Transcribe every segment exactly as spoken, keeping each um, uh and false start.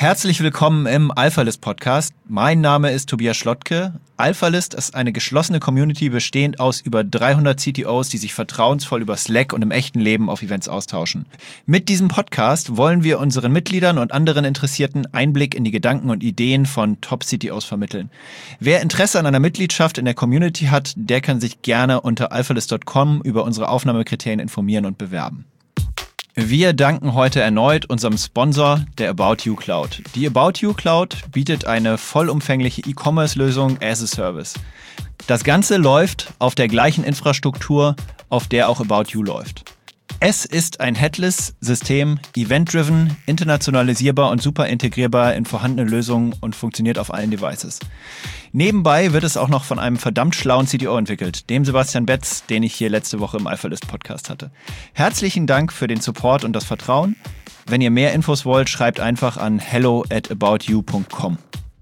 Herzlich willkommen im AlphaList-Podcast. Mein Name ist Tobias Schlottke. AlphaList ist eine geschlossene Community bestehend aus über dreihundert C T Os, die sich vertrauensvoll über Slack und im echten Leben auf Events austauschen. Mit diesem Podcast wollen wir unseren Mitgliedern und anderen Interessierten Einblick in die Gedanken und Ideen von Top-C T Os vermitteln. Wer Interesse an einer Mitgliedschaft in der Community hat, der kann sich gerne unter alphalist Punkt com über unsere Aufnahmekriterien informieren und bewerben. Wir danken heute erneut unserem Sponsor, der About You Cloud. Die About You Cloud bietet eine vollumfängliche E-Commerce-Lösung as a Service. Das Ganze läuft auf der gleichen Infrastruktur, auf der auch About You läuft. Es ist ein Headless-System, event-driven, internationalisierbar und super integrierbar in vorhandene Lösungen und funktioniert auf allen Devices. Nebenbei wird es auch noch von einem verdammt schlauen C T O entwickelt, dem Sebastian Betz, den ich hier letzte Woche im AlphaList-Podcast hatte. Herzlichen Dank für den Support und das Vertrauen. Wenn ihr mehr Infos wollt, schreibt einfach an hello at about you Punkt com.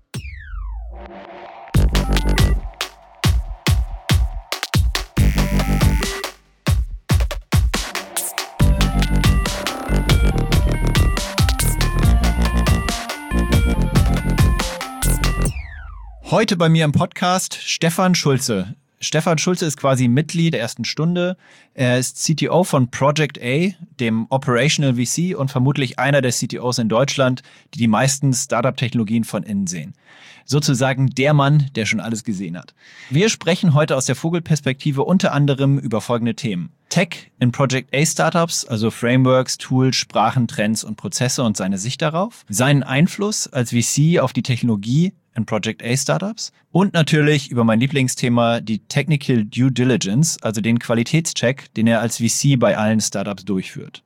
Heute bei mir im Podcast Stefan Schulze. Stefan Schulze ist quasi Mitglied der ersten Stunde. Er ist C T O von Project A, dem Operational V C und vermutlich einer der C T Os in Deutschland, die die meisten Startup-Technologien von innen sehen. Sozusagen der Mann, der schon alles gesehen hat. Wir sprechen heute aus der Vogelperspektive unter anderem über folgende Themen. Tech in Project A Startups, also Frameworks, Tools, Sprachen, Trends und Prozesse und seine Sicht darauf. Seinen Einfluss als V C auf die Technologie in Project A Startups und natürlich über mein Lieblingsthema, die Technical Due Diligence, also den Qualitätscheck, den er als V C bei allen Startups durchführt.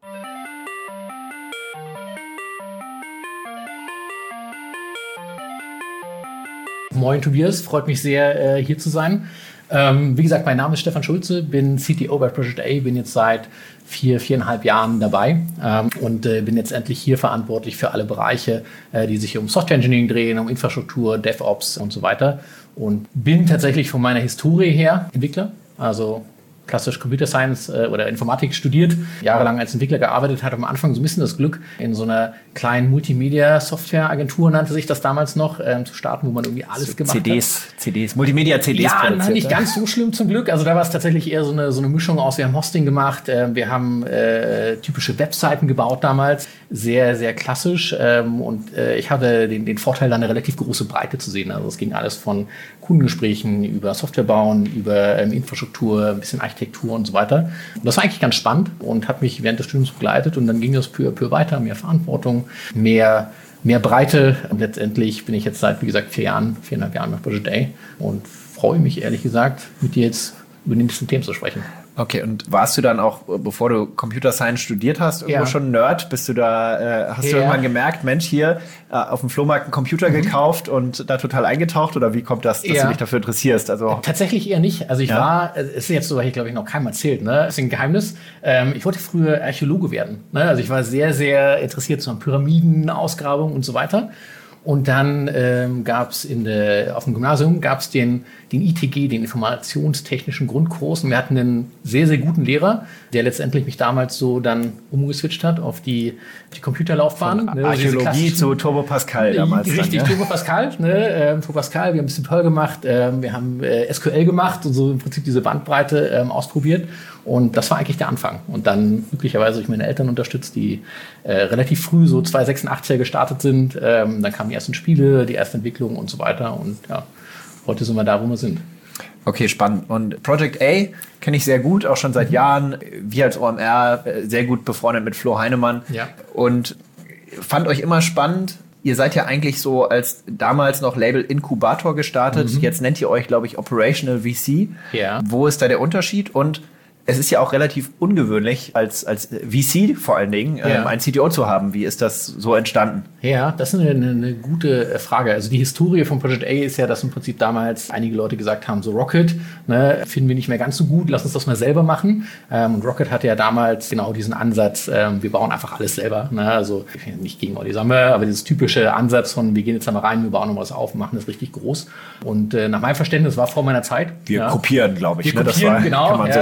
Moin Tobias, freut mich sehr, hier zu sein. Ähm, wie gesagt, mein Name ist Stefan Schulze, bin C T O bei Project A, bin jetzt seit vier, viereinhalb Jahren dabei ähm, und äh, bin jetzt endlich hier verantwortlich für alle Bereiche, äh, die sich um Software Engineering drehen, um Infrastruktur, DevOps und so weiter. Und bin tatsächlich von meiner Historie her Entwickler, also klassisch Computer Science äh, oder Informatik studiert, jahrelang als Entwickler gearbeitet, hatte am Anfang so ein bisschen das Glück, in so einer kleinen Multimedia-Software-Agentur, nannte sich das damals noch, ähm, zu starten, wo man irgendwie alles so gemacht C Ds, hat. C Ds, Multimedia-C Ds Ja, produziert. nicht ganz so schlimm zum Glück. Also da war es tatsächlich eher so eine, so eine Mischung aus, wir haben Hosting gemacht, äh, wir haben äh, typische Webseiten gebaut damals, sehr, sehr klassisch. Ähm, und äh, ich hatte den, den Vorteil, da eine relativ große Breite zu sehen. Also es ging alles von Kundengesprächen über Software bauen, über ähm, Infrastruktur, ein bisschen Architektur und so weiter. Und das war eigentlich ganz spannend und hat mich während des Studiums begleitet. Und dann ging das peu à peu weiter, mehr Verantwortung, mehr, mehr Breite. Und letztendlich bin ich jetzt seit, wie gesagt, vier Jahren, viereinhalb Jahren bei Project A und freue mich, ehrlich gesagt, mit dir jetzt über die nächsten Themen zu sprechen. Okay, und warst du dann auch, bevor du Computer Science studiert hast, irgendwo ja. schon Nerd? Bist du da, äh, hast ja. du irgendwann gemerkt, Mensch, hier äh, auf dem Flohmarkt einen Computer mhm. gekauft und da total eingetaucht? Oder wie kommt das, dass ja. du dich dafür interessierst? Also tatsächlich eher nicht. Also ich ja. war, es ist jetzt so, ich glaube ich noch keinem erzählt, ne? Das ist ein Geheimnis. Ähm, ich wollte früher Archäologe werden. Ne? Also ich war sehr, sehr interessiert so an Pyramiden, Ausgrabungen und so weiter. Und dann ähm, gab es auf dem Gymnasium gab's den, den I T G, den Informationstechnischen Grundkurs. Und wir hatten einen sehr, sehr guten Lehrer, der letztendlich mich damals so dann umgeswitcht hat auf die, die Computerlaufbahn. Von ne, Archäologie zu Turbo Pascal damals. Richtig, dann, ja. Turbo Pascal. Ne, ähm, Turbo Pascal, wir haben ein bisschen Perl gemacht, ähm, wir haben äh, S Q L gemacht und so im Prinzip diese Bandbreite ähm, ausprobiert. Und das war eigentlich der Anfang. Und dann glücklicherweise habe ich meine Eltern unterstützt, die äh, relativ früh so zwei Komma sechsundachtzig gestartet sind. Ähm, dann kamen die ersten Spiele, die erste Entwicklung und so weiter. Und ja, heute sind wir da, wo wir sind. Okay, spannend. Und Project A kenne ich sehr gut, auch schon seit mhm. Jahren. Wir als O M R sehr gut befreundet mit Flo Heinemann. Ja. Und fand euch immer spannend. Ihr seid ja eigentlich so als damals noch Label Inkubator gestartet. Mhm. Jetzt nennt ihr euch, glaube ich, Operational V C. Ja. Wo ist da der Unterschied? Und es ist ja auch relativ ungewöhnlich, als, als V C vor allen Dingen, ja. ähm, ein C T O zu haben. Wie ist das so entstanden? Ja, das ist eine, eine gute Frage. Also die Historie von Project A ist ja, dass im Prinzip damals einige Leute gesagt haben, so Rocket, ne, finden wir nicht mehr ganz so gut, lass uns das mal selber machen. Ähm, und Rocket hatte ja damals genau diesen Ansatz, ähm, wir bauen einfach alles selber. Ne? Also nicht gegen Olli Sommer, aber dieses typische Ansatz von, wir gehen jetzt einmal rein, wir bauen noch was auf und machen das richtig groß. Und äh, nach meinem Verständnis war vor meiner Zeit. Wir ja, kopieren, glaube ich. Wir ne? kopieren, das war, genau. kann man ja, so sagen. Äh,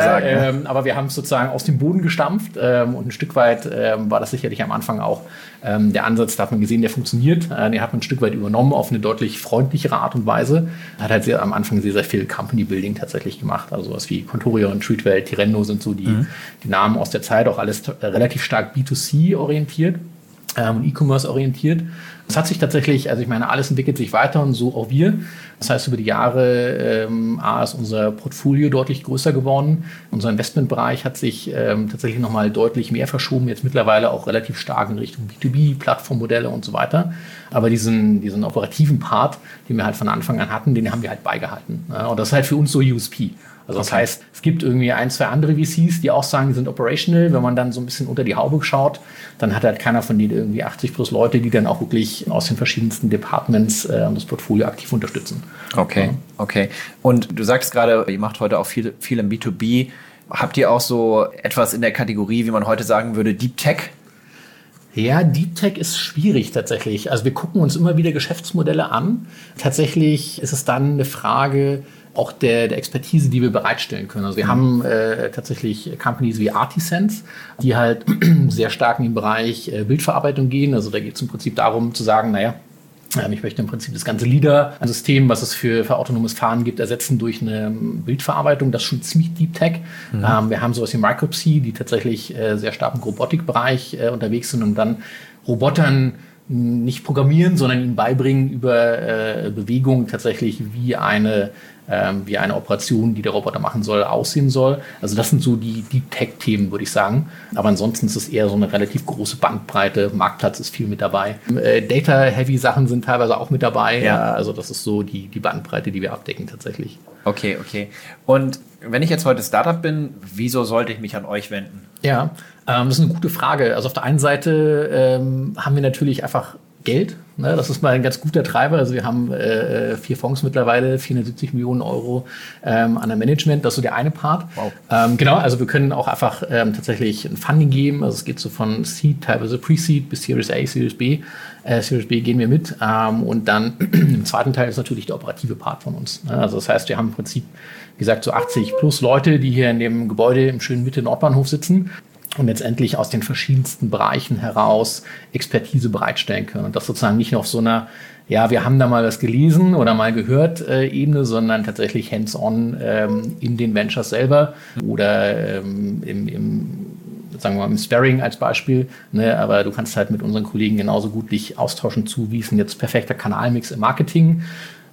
Ähm, aber wir haben es sozusagen aus dem Boden gestampft ähm, und ein Stück weit ähm, war das sicherlich am Anfang auch ähm, der Ansatz, da hat man gesehen, der funktioniert. Äh, den hat man ein Stück weit übernommen auf eine deutlich freundlichere Art und Weise. Hat halt sehr, am Anfang sehr, sehr viel Company-Building tatsächlich gemacht. Also sowas wie Contorio und Treatwell, Tirendo sind so die, mhm. die Namen aus der Zeit, auch alles t- relativ stark B zwei C orientiert ähm, und E-Commerce orientiert. Das hat sich tatsächlich, also ich meine, alles entwickelt sich weiter und so auch wir. Das heißt, über die Jahre ähm, A, ist unser Portfolio deutlich größer geworden. Unser Investmentbereich hat sich ähm, tatsächlich nochmal deutlich mehr verschoben, jetzt mittlerweile auch relativ stark in Richtung B zwei B, Plattformmodelle und so weiter. Aber diesen, diesen operativen Part, den wir halt von Anfang an hatten, den haben wir halt beigehalten. Ja, und das ist halt für uns so U S P. Also das okay. heißt, es gibt irgendwie ein, zwei andere V Cs, die auch sagen, die sind operational. Wenn man dann so ein bisschen unter die Haube schaut, dann hat halt keiner von denen irgendwie achtzig plus Leute, die dann auch wirklich aus den verschiedensten Departments äh, das Portfolio aktiv unterstützen. Okay, ja. okay. Und du sagst gerade, ihr macht heute auch viel, viel im B zwei B. Habt ihr auch so etwas in der Kategorie, wie man heute sagen würde, Deep Tech? Ja, Deep Tech ist schwierig tatsächlich. Also wir gucken uns immer wieder Geschäftsmodelle an. Tatsächlich ist es dann eine Frage auch der, der Expertise, die wir bereitstellen können. Also wir mhm. haben äh, tatsächlich Companies wie Artisense, die halt sehr stark in den Bereich äh, Bildverarbeitung gehen. Also da geht es im Prinzip darum zu sagen, naja, ähm, ich möchte im Prinzip das ganze LiDAR-System, was es für, für autonomes Fahren gibt, ersetzen durch eine Bildverarbeitung. Das ist schon ziemlich Deep Tech. Mhm. Ähm, wir haben sowas wie Micropsy, die tatsächlich äh, sehr stark im Robotikbereich äh, unterwegs sind und dann Robotern nicht programmieren, sondern ihnen beibringen über äh, Bewegung tatsächlich, wie eine, ähm, wie eine Operation, die der Roboter machen soll, aussehen soll. Also das sind so die Deep Tech-Themen, würde ich sagen. Aber ansonsten ist es eher so eine relativ große Bandbreite. Marktplatz ist viel mit dabei. Äh, Data-Heavy-Sachen sind teilweise auch mit dabei. Ja. Also das ist so die, die Bandbreite, die wir abdecken tatsächlich. Okay, okay. Und wenn ich jetzt heute Startup bin, wieso sollte ich mich an euch wenden? Ja, ähm, das ist eine gute Frage. Also auf der einen Seite ähm, haben wir natürlich einfach Geld. Ne? Das ist mal ein ganz guter Treiber. Also wir haben äh, vier Fonds mittlerweile, vierhundertsiebzig Millionen Euro ähm, an der Management. Das ist so der eine Part. Wow. Ähm, genau, also wir können auch einfach ähm, tatsächlich ein Funding geben. Also es geht so von Seed, teilweise Pre-Seed bis Series A, Series B. Äh, Series B gehen wir mit. Ähm, und dann im zweiten Teil ist natürlich der operative Part von uns. Ne? Also das heißt, wir haben im Prinzip, wie gesagt, so achtzig plus Leute, die hier in dem Gebäude im schönen Mitte Nordbahnhof sitzen und letztendlich aus den verschiedensten Bereichen heraus Expertise bereitstellen können. Und das sozusagen nicht nur auf so einer, ja, wir haben da mal was gelesen oder mal gehört äh, Ebene, sondern tatsächlich hands-on ähm, in den Ventures selber oder ähm, im, im sagen wir mal im Sparring als Beispiel, ne, aber du kannst halt mit unseren Kollegen genauso gut dich austauschen zu, wie ist denn jetzt perfekter Kanalmix im Marketing,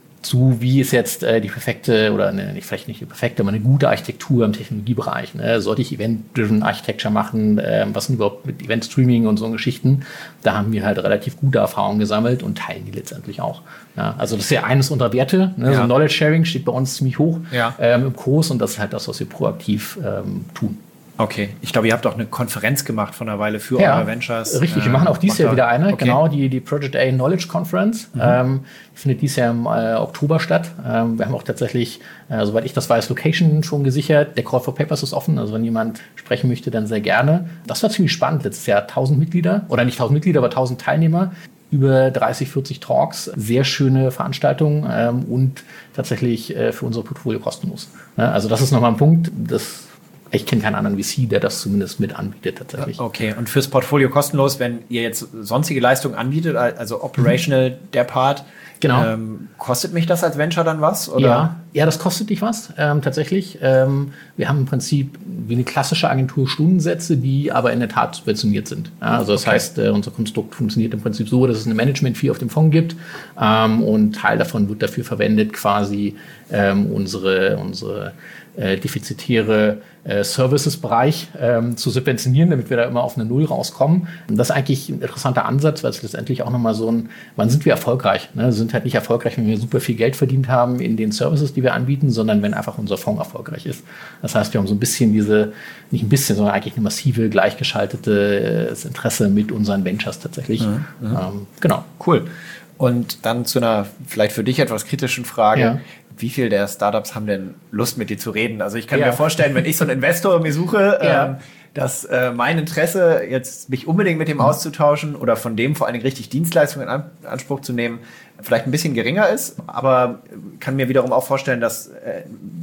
zu wie ist jetzt äh, die perfekte, oder ne, nicht, vielleicht nicht die perfekte, aber eine gute Architektur im Technologiebereich. Ne? Sollte ich Event-Driven Architecture machen? Äh, was sind überhaupt mit Event-Streaming und so Geschichten? Da haben wir halt relativ gute Erfahrungen gesammelt und teilen die letztendlich auch. Ja, also das ist ja eines unserer Werte. Ne? Ja. So Knowledge-Sharing steht bei uns ziemlich hoch ja. ähm, im Kurs und das ist halt das, was wir proaktiv ähm, tun. Okay, ich glaube, ihr habt auch eine Konferenz gemacht vor einer Weile für ja, eure Ventures. Richtig, wir machen auch dieses Jahr wieder eine, okay. genau, die, die Project A Knowledge Conference. Mhm. Ähm, findet dieses Jahr im äh, Oktober statt. Ähm, wir haben auch tatsächlich, äh, soweit ich das weiß, Location schon gesichert. Der Call for Papers ist offen, also wenn jemand sprechen möchte, dann sehr gerne. Das war ziemlich spannend, letztes Jahr tausend Mitglieder, oder nicht tausend Mitglieder, aber tausend Teilnehmer. Über dreißig, vierzig Talks, sehr schöne Veranstaltungen ähm, und tatsächlich äh, für unser Portfolio kostenlos. Ja, also das ist nochmal ein Punkt, das ich kenne keinen anderen V C, der das zumindest mit anbietet tatsächlich. Okay, und fürs Portfolio kostenlos, wenn ihr jetzt sonstige Leistungen anbietet, also operational mhm. der Part, genau. ähm, kostet mich das als Venture dann was? Oder? Ja, ja, das kostet dich was, ähm, tatsächlich. Ähm, wir haben im Prinzip wie eine klassische Agentur Stundensätze, die aber in der Tat subventioniert sind. Ja, also das okay. heißt, äh, unser Konstrukt funktioniert im Prinzip so, dass es eine Management-Fee auf dem Fonds gibt ähm, und Teil davon wird dafür verwendet, quasi ähm, unsere, unsere äh, defizitäre äh, Services-Bereich ähm, zu subventionieren, damit wir da immer auf eine Null rauskommen. Und das ist eigentlich ein interessanter Ansatz, weil es letztendlich auch nochmal so ein, wann sind wir erfolgreich? Ne? Wir sind halt nicht erfolgreich, wenn wir super viel Geld verdient haben in den Services, die wir anbieten, sondern wenn einfach unser Fonds erfolgreich ist. Das heißt, wir haben so ein bisschen diese, nicht ein bisschen, sondern eigentlich eine massive, gleichgeschaltete äh, Interesse mit unseren Ventures tatsächlich. Mhm. Ähm, genau. Cool. Und dann zu einer vielleicht für dich etwas kritischen Frage. Ja. Wie viele der Startups haben denn Lust, mit dir zu reden? Also ich kann ja. mir vorstellen, wenn ich so einen Investor mir suche, ja. ähm, dass äh, mein Interesse, jetzt mich unbedingt mit dem mhm. auszutauschen oder von dem vor allen Dingen richtig Dienstleistungen in An- Anspruch zu nehmen, vielleicht ein bisschen geringer ist. Aber kann mir wiederum auch vorstellen, dass äh,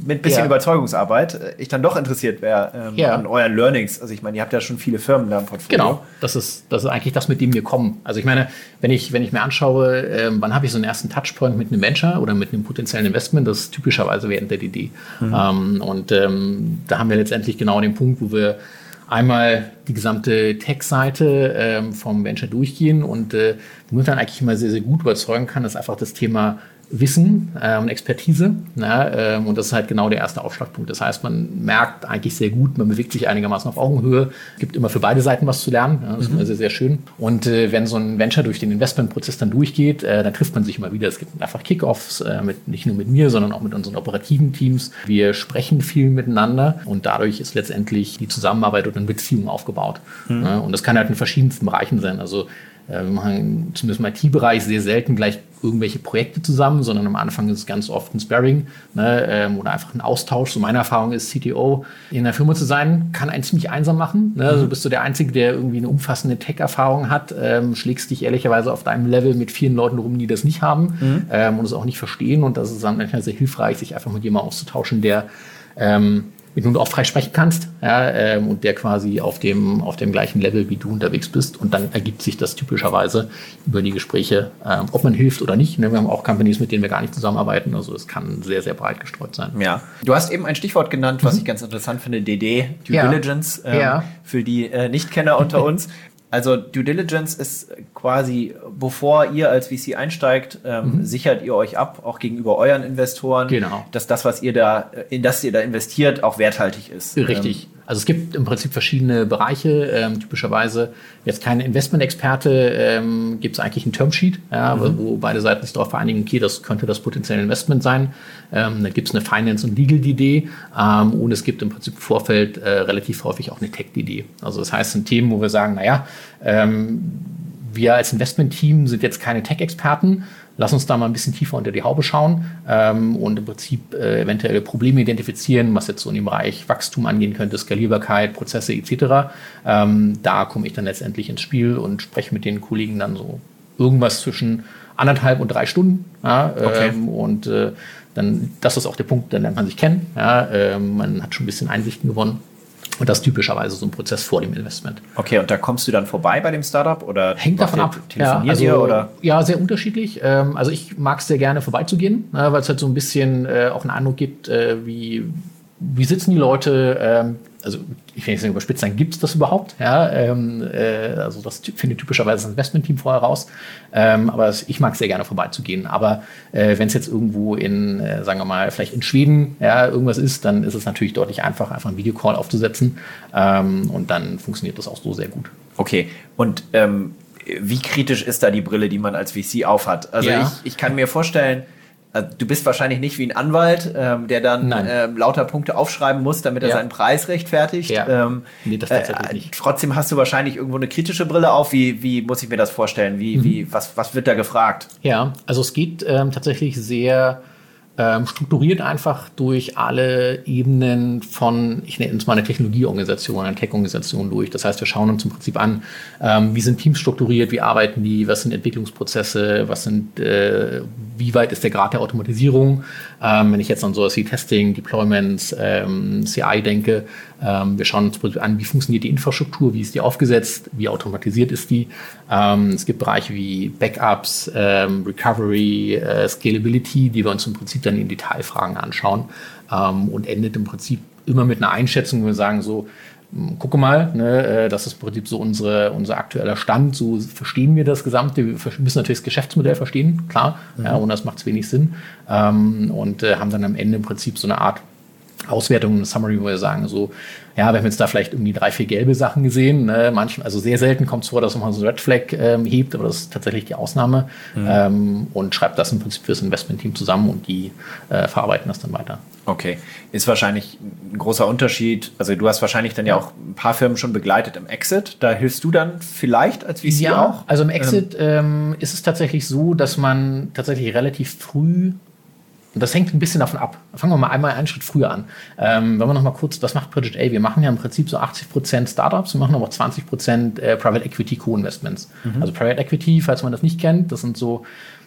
mit ein bisschen Ja. Überzeugungsarbeit ich dann doch interessiert wäre ähm, Ja. an euren Learnings. Also ich meine, ihr habt ja schon viele Firmen da im Portfolio. Genau, das ist, das ist eigentlich das, mit dem wir kommen. Also ich meine, wenn ich, wenn ich mir anschaue, ähm, wann habe ich so einen ersten Touchpoint mit einem Venture oder mit einem potenziellen Investment, das ist typischerweise während der D D. Mhm. Ähm, und ähm, da haben wir letztendlich genau den Punkt, wo wir einmal die gesamte Tech-Seite ähm, vom Venture durchgehen und äh, womit man eigentlich immer sehr, sehr gut überzeugen kann, ist einfach das Thema Wissen äh, und Expertise. Na, ähm, und das ist halt genau der erste Aufschlagpunkt. Das heißt, man merkt eigentlich sehr gut, man bewegt sich einigermaßen auf Augenhöhe. Es gibt immer für beide Seiten was zu lernen. Ja, das mhm. ist immer sehr, sehr schön. Und äh, wenn so ein Venture durch den Investmentprozess dann durchgeht, äh, dann trifft man sich immer wieder. Es gibt einfach Kickoffs, äh, mit, nicht nur mit mir, sondern auch mit unseren operativen Teams. Wir sprechen viel miteinander und dadurch ist letztendlich die Zusammenarbeit oder eine Beziehung aufgebaut. Mhm. Ja, und das kann halt in verschiedensten Bereichen sein. Also wir machen zumindest im I T-Bereich sehr selten gleich irgendwelche Projekte zusammen, sondern am Anfang ist es ganz oft ein Sparring, ne, ähm, oder einfach ein Austausch. So meine Erfahrung ist, C T O in der Firma zu sein, kann einen ziemlich einsam machen. Ne? Also bist du der Einzige, der irgendwie eine umfassende Tech-Erfahrung hat, ähm, schlägst dich ehrlicherweise auf deinem Level mit vielen Leuten rum, die das nicht haben mhm. ähm, und es auch nicht verstehen. Und das ist dann manchmal sehr hilfreich, sich einfach mit jemandem auszutauschen, der ähm, mit dem du auch frei sprechen kannst, ja, ähm, und der quasi auf dem, auf dem gleichen Level wie du unterwegs bist. Und dann ergibt sich das typischerweise über die Gespräche, ähm, ob man hilft oder nicht. Wir haben auch Companies, mit denen wir gar nicht zusammenarbeiten. Also es kann sehr, sehr breit gestreut sein. Ja. Du hast eben ein Stichwort genannt, was mhm. ich ganz interessant finde, D D, Due ja. Diligence, ähm, ja. für die äh, Nichtkenner unter uns. Also Due Diligence ist quasi, bevor ihr als V C einsteigt, ähm, mhm. sichert ihr euch ab, auch gegenüber euren Investoren, genau. dass das, was ihr da, in das ihr da investiert, auch werthaltig ist. Richtig. Ähm, Also es gibt im Prinzip verschiedene Bereiche. Ähm, typischerweise jetzt kein Investmentexperte, ähm, gibt es eigentlich ein Termsheet, ja, mhm. wo beide Seiten sich darauf vereinigen, okay, das könnte das potenzielle Investment sein. Ähm, dann gibt es eine Finance- und Legal-D D ähm, und es gibt im Prinzip im Vorfeld äh, relativ häufig auch eine Tech-D D. Also das heißt, es sind Themen, wo wir sagen, naja, ähm, wir als Investment-Team sind jetzt keine Tech-Experten. Lass uns da mal ein bisschen tiefer unter die Haube schauen ähm, und im Prinzip äh, eventuelle Probleme identifizieren, was jetzt so in dem Bereich Wachstum angehen könnte, Skalierbarkeit, Prozesse et cetera. Ähm, da komme ich dann letztendlich ins Spiel und spreche mit den Kollegen dann so irgendwas zwischen anderthalb und drei Stunden. Ja, okay. ähm, und äh, dann, das ist auch der Punkt, dann lernt man sich kennen. Ja, äh, man hat schon ein bisschen Einsichten gewonnen. Und das ist typischerweise so ein Prozess vor dem Investment. Okay, und da kommst du dann vorbei bei dem Startup? Oder hängt davon ab. Telefoniert ja, also, ihr? Oder? Ja, sehr unterschiedlich. Ähm, also ich mag es sehr gerne vorbeizugehen, ne, weil es halt so ein bisschen äh, auch einen Eindruck gibt, äh, wie, wie sitzen die Leute. Ähm, also ich will nicht sagen, überspitzt sagen, gibt es das überhaupt? Ja, ähm, äh, also das findet typischerweise das Investmentteam vorher raus. Ähm, aber das, ich mag es sehr gerne vorbeizugehen. Aber äh, wenn es jetzt irgendwo in, äh, sagen wir mal, vielleicht in Schweden ja, irgendwas ist, dann ist es natürlich deutlich einfacher, einfach einen Videocall aufzusetzen. Ähm, und dann funktioniert das auch so sehr gut. Okay, und ähm, wie kritisch ist da die Brille, die man als V C aufhat? Also ja. ich, ich kann mir vorstellen, du bist wahrscheinlich nicht wie ein Anwalt, ähm, der dann ähm, lauter Punkte aufschreiben muss, damit er ja. seinen Preis rechtfertigt. Ja. Ähm, nee, das tatsächlich äh, nicht. Trotzdem hast du wahrscheinlich irgendwo eine kritische Brille auf. Wie, wie muss ich mir das vorstellen? Wie, mhm. wie, was, was wird da gefragt? Ja, also es geht ähm, tatsächlich sehr ähm, strukturiert einfach durch alle Ebenen von, ich nenne es mal eine Technologieorganisation, eine Tech-Organisation durch. Das heißt, wir schauen uns im Prinzip an, ähm, wie sind Teams strukturiert, wie arbeiten die, was sind Entwicklungsprozesse, was sind, äh, wie weit ist der Grad der Automatisierung. Ähm, wenn ich jetzt an sowas wie Testing, Deployments, ähm, C I denke, ähm, wir schauen uns an, wie funktioniert die Infrastruktur, wie ist die aufgesetzt, wie automatisiert ist die. Ähm, es gibt Bereiche wie Backups, ähm, Recovery, äh, Scalability, die wir uns im Prinzip dann in Detailfragen anschauen, ähm, und endet im Prinzip immer mit einer Einschätzung, wo wir sagen so, gucke mal, ne, das ist im Prinzip so unsere, unser aktueller Stand, so verstehen wir das Gesamte. Wir müssen natürlich das Geschäftsmodell verstehen, klar, mhm. ja, und das macht es wenig Sinn. Ähm, und äh, haben dann am Ende im Prinzip so eine Art Auswertung, eine Summary, wo wir sagen, so, ja, wir haben jetzt da vielleicht irgendwie drei, vier gelbe Sachen gesehen. Ne? Manchmal, also sehr selten kommt es vor, dass man so ein Red Flag ähm, hebt, aber das ist tatsächlich die Ausnahme. Mhm. Ähm, und schreibt das im Prinzip fürs Investmentteam zusammen und die äh, verarbeiten das dann weiter. Okay. Ist wahrscheinlich ein großer Unterschied. Also du hast wahrscheinlich dann ja, ja auch ein paar Firmen schon begleitet im Exit. Da hilfst du dann vielleicht als V C ja, auch? Also im Exit ähm, ist es tatsächlich so, dass man tatsächlich relativ früh, und das hängt ein bisschen davon ab. Fangen wir mal einmal einen Schritt früher an. Ähm, wenn wir noch mal kurz, was macht Project A? Wir machen ja im Prinzip so achtzig Prozent Startups, wir machen aber auch zwanzig Prozent äh, Private Equity Co-Investments. Mhm. Also Private Equity, falls man das nicht kennt, das sind so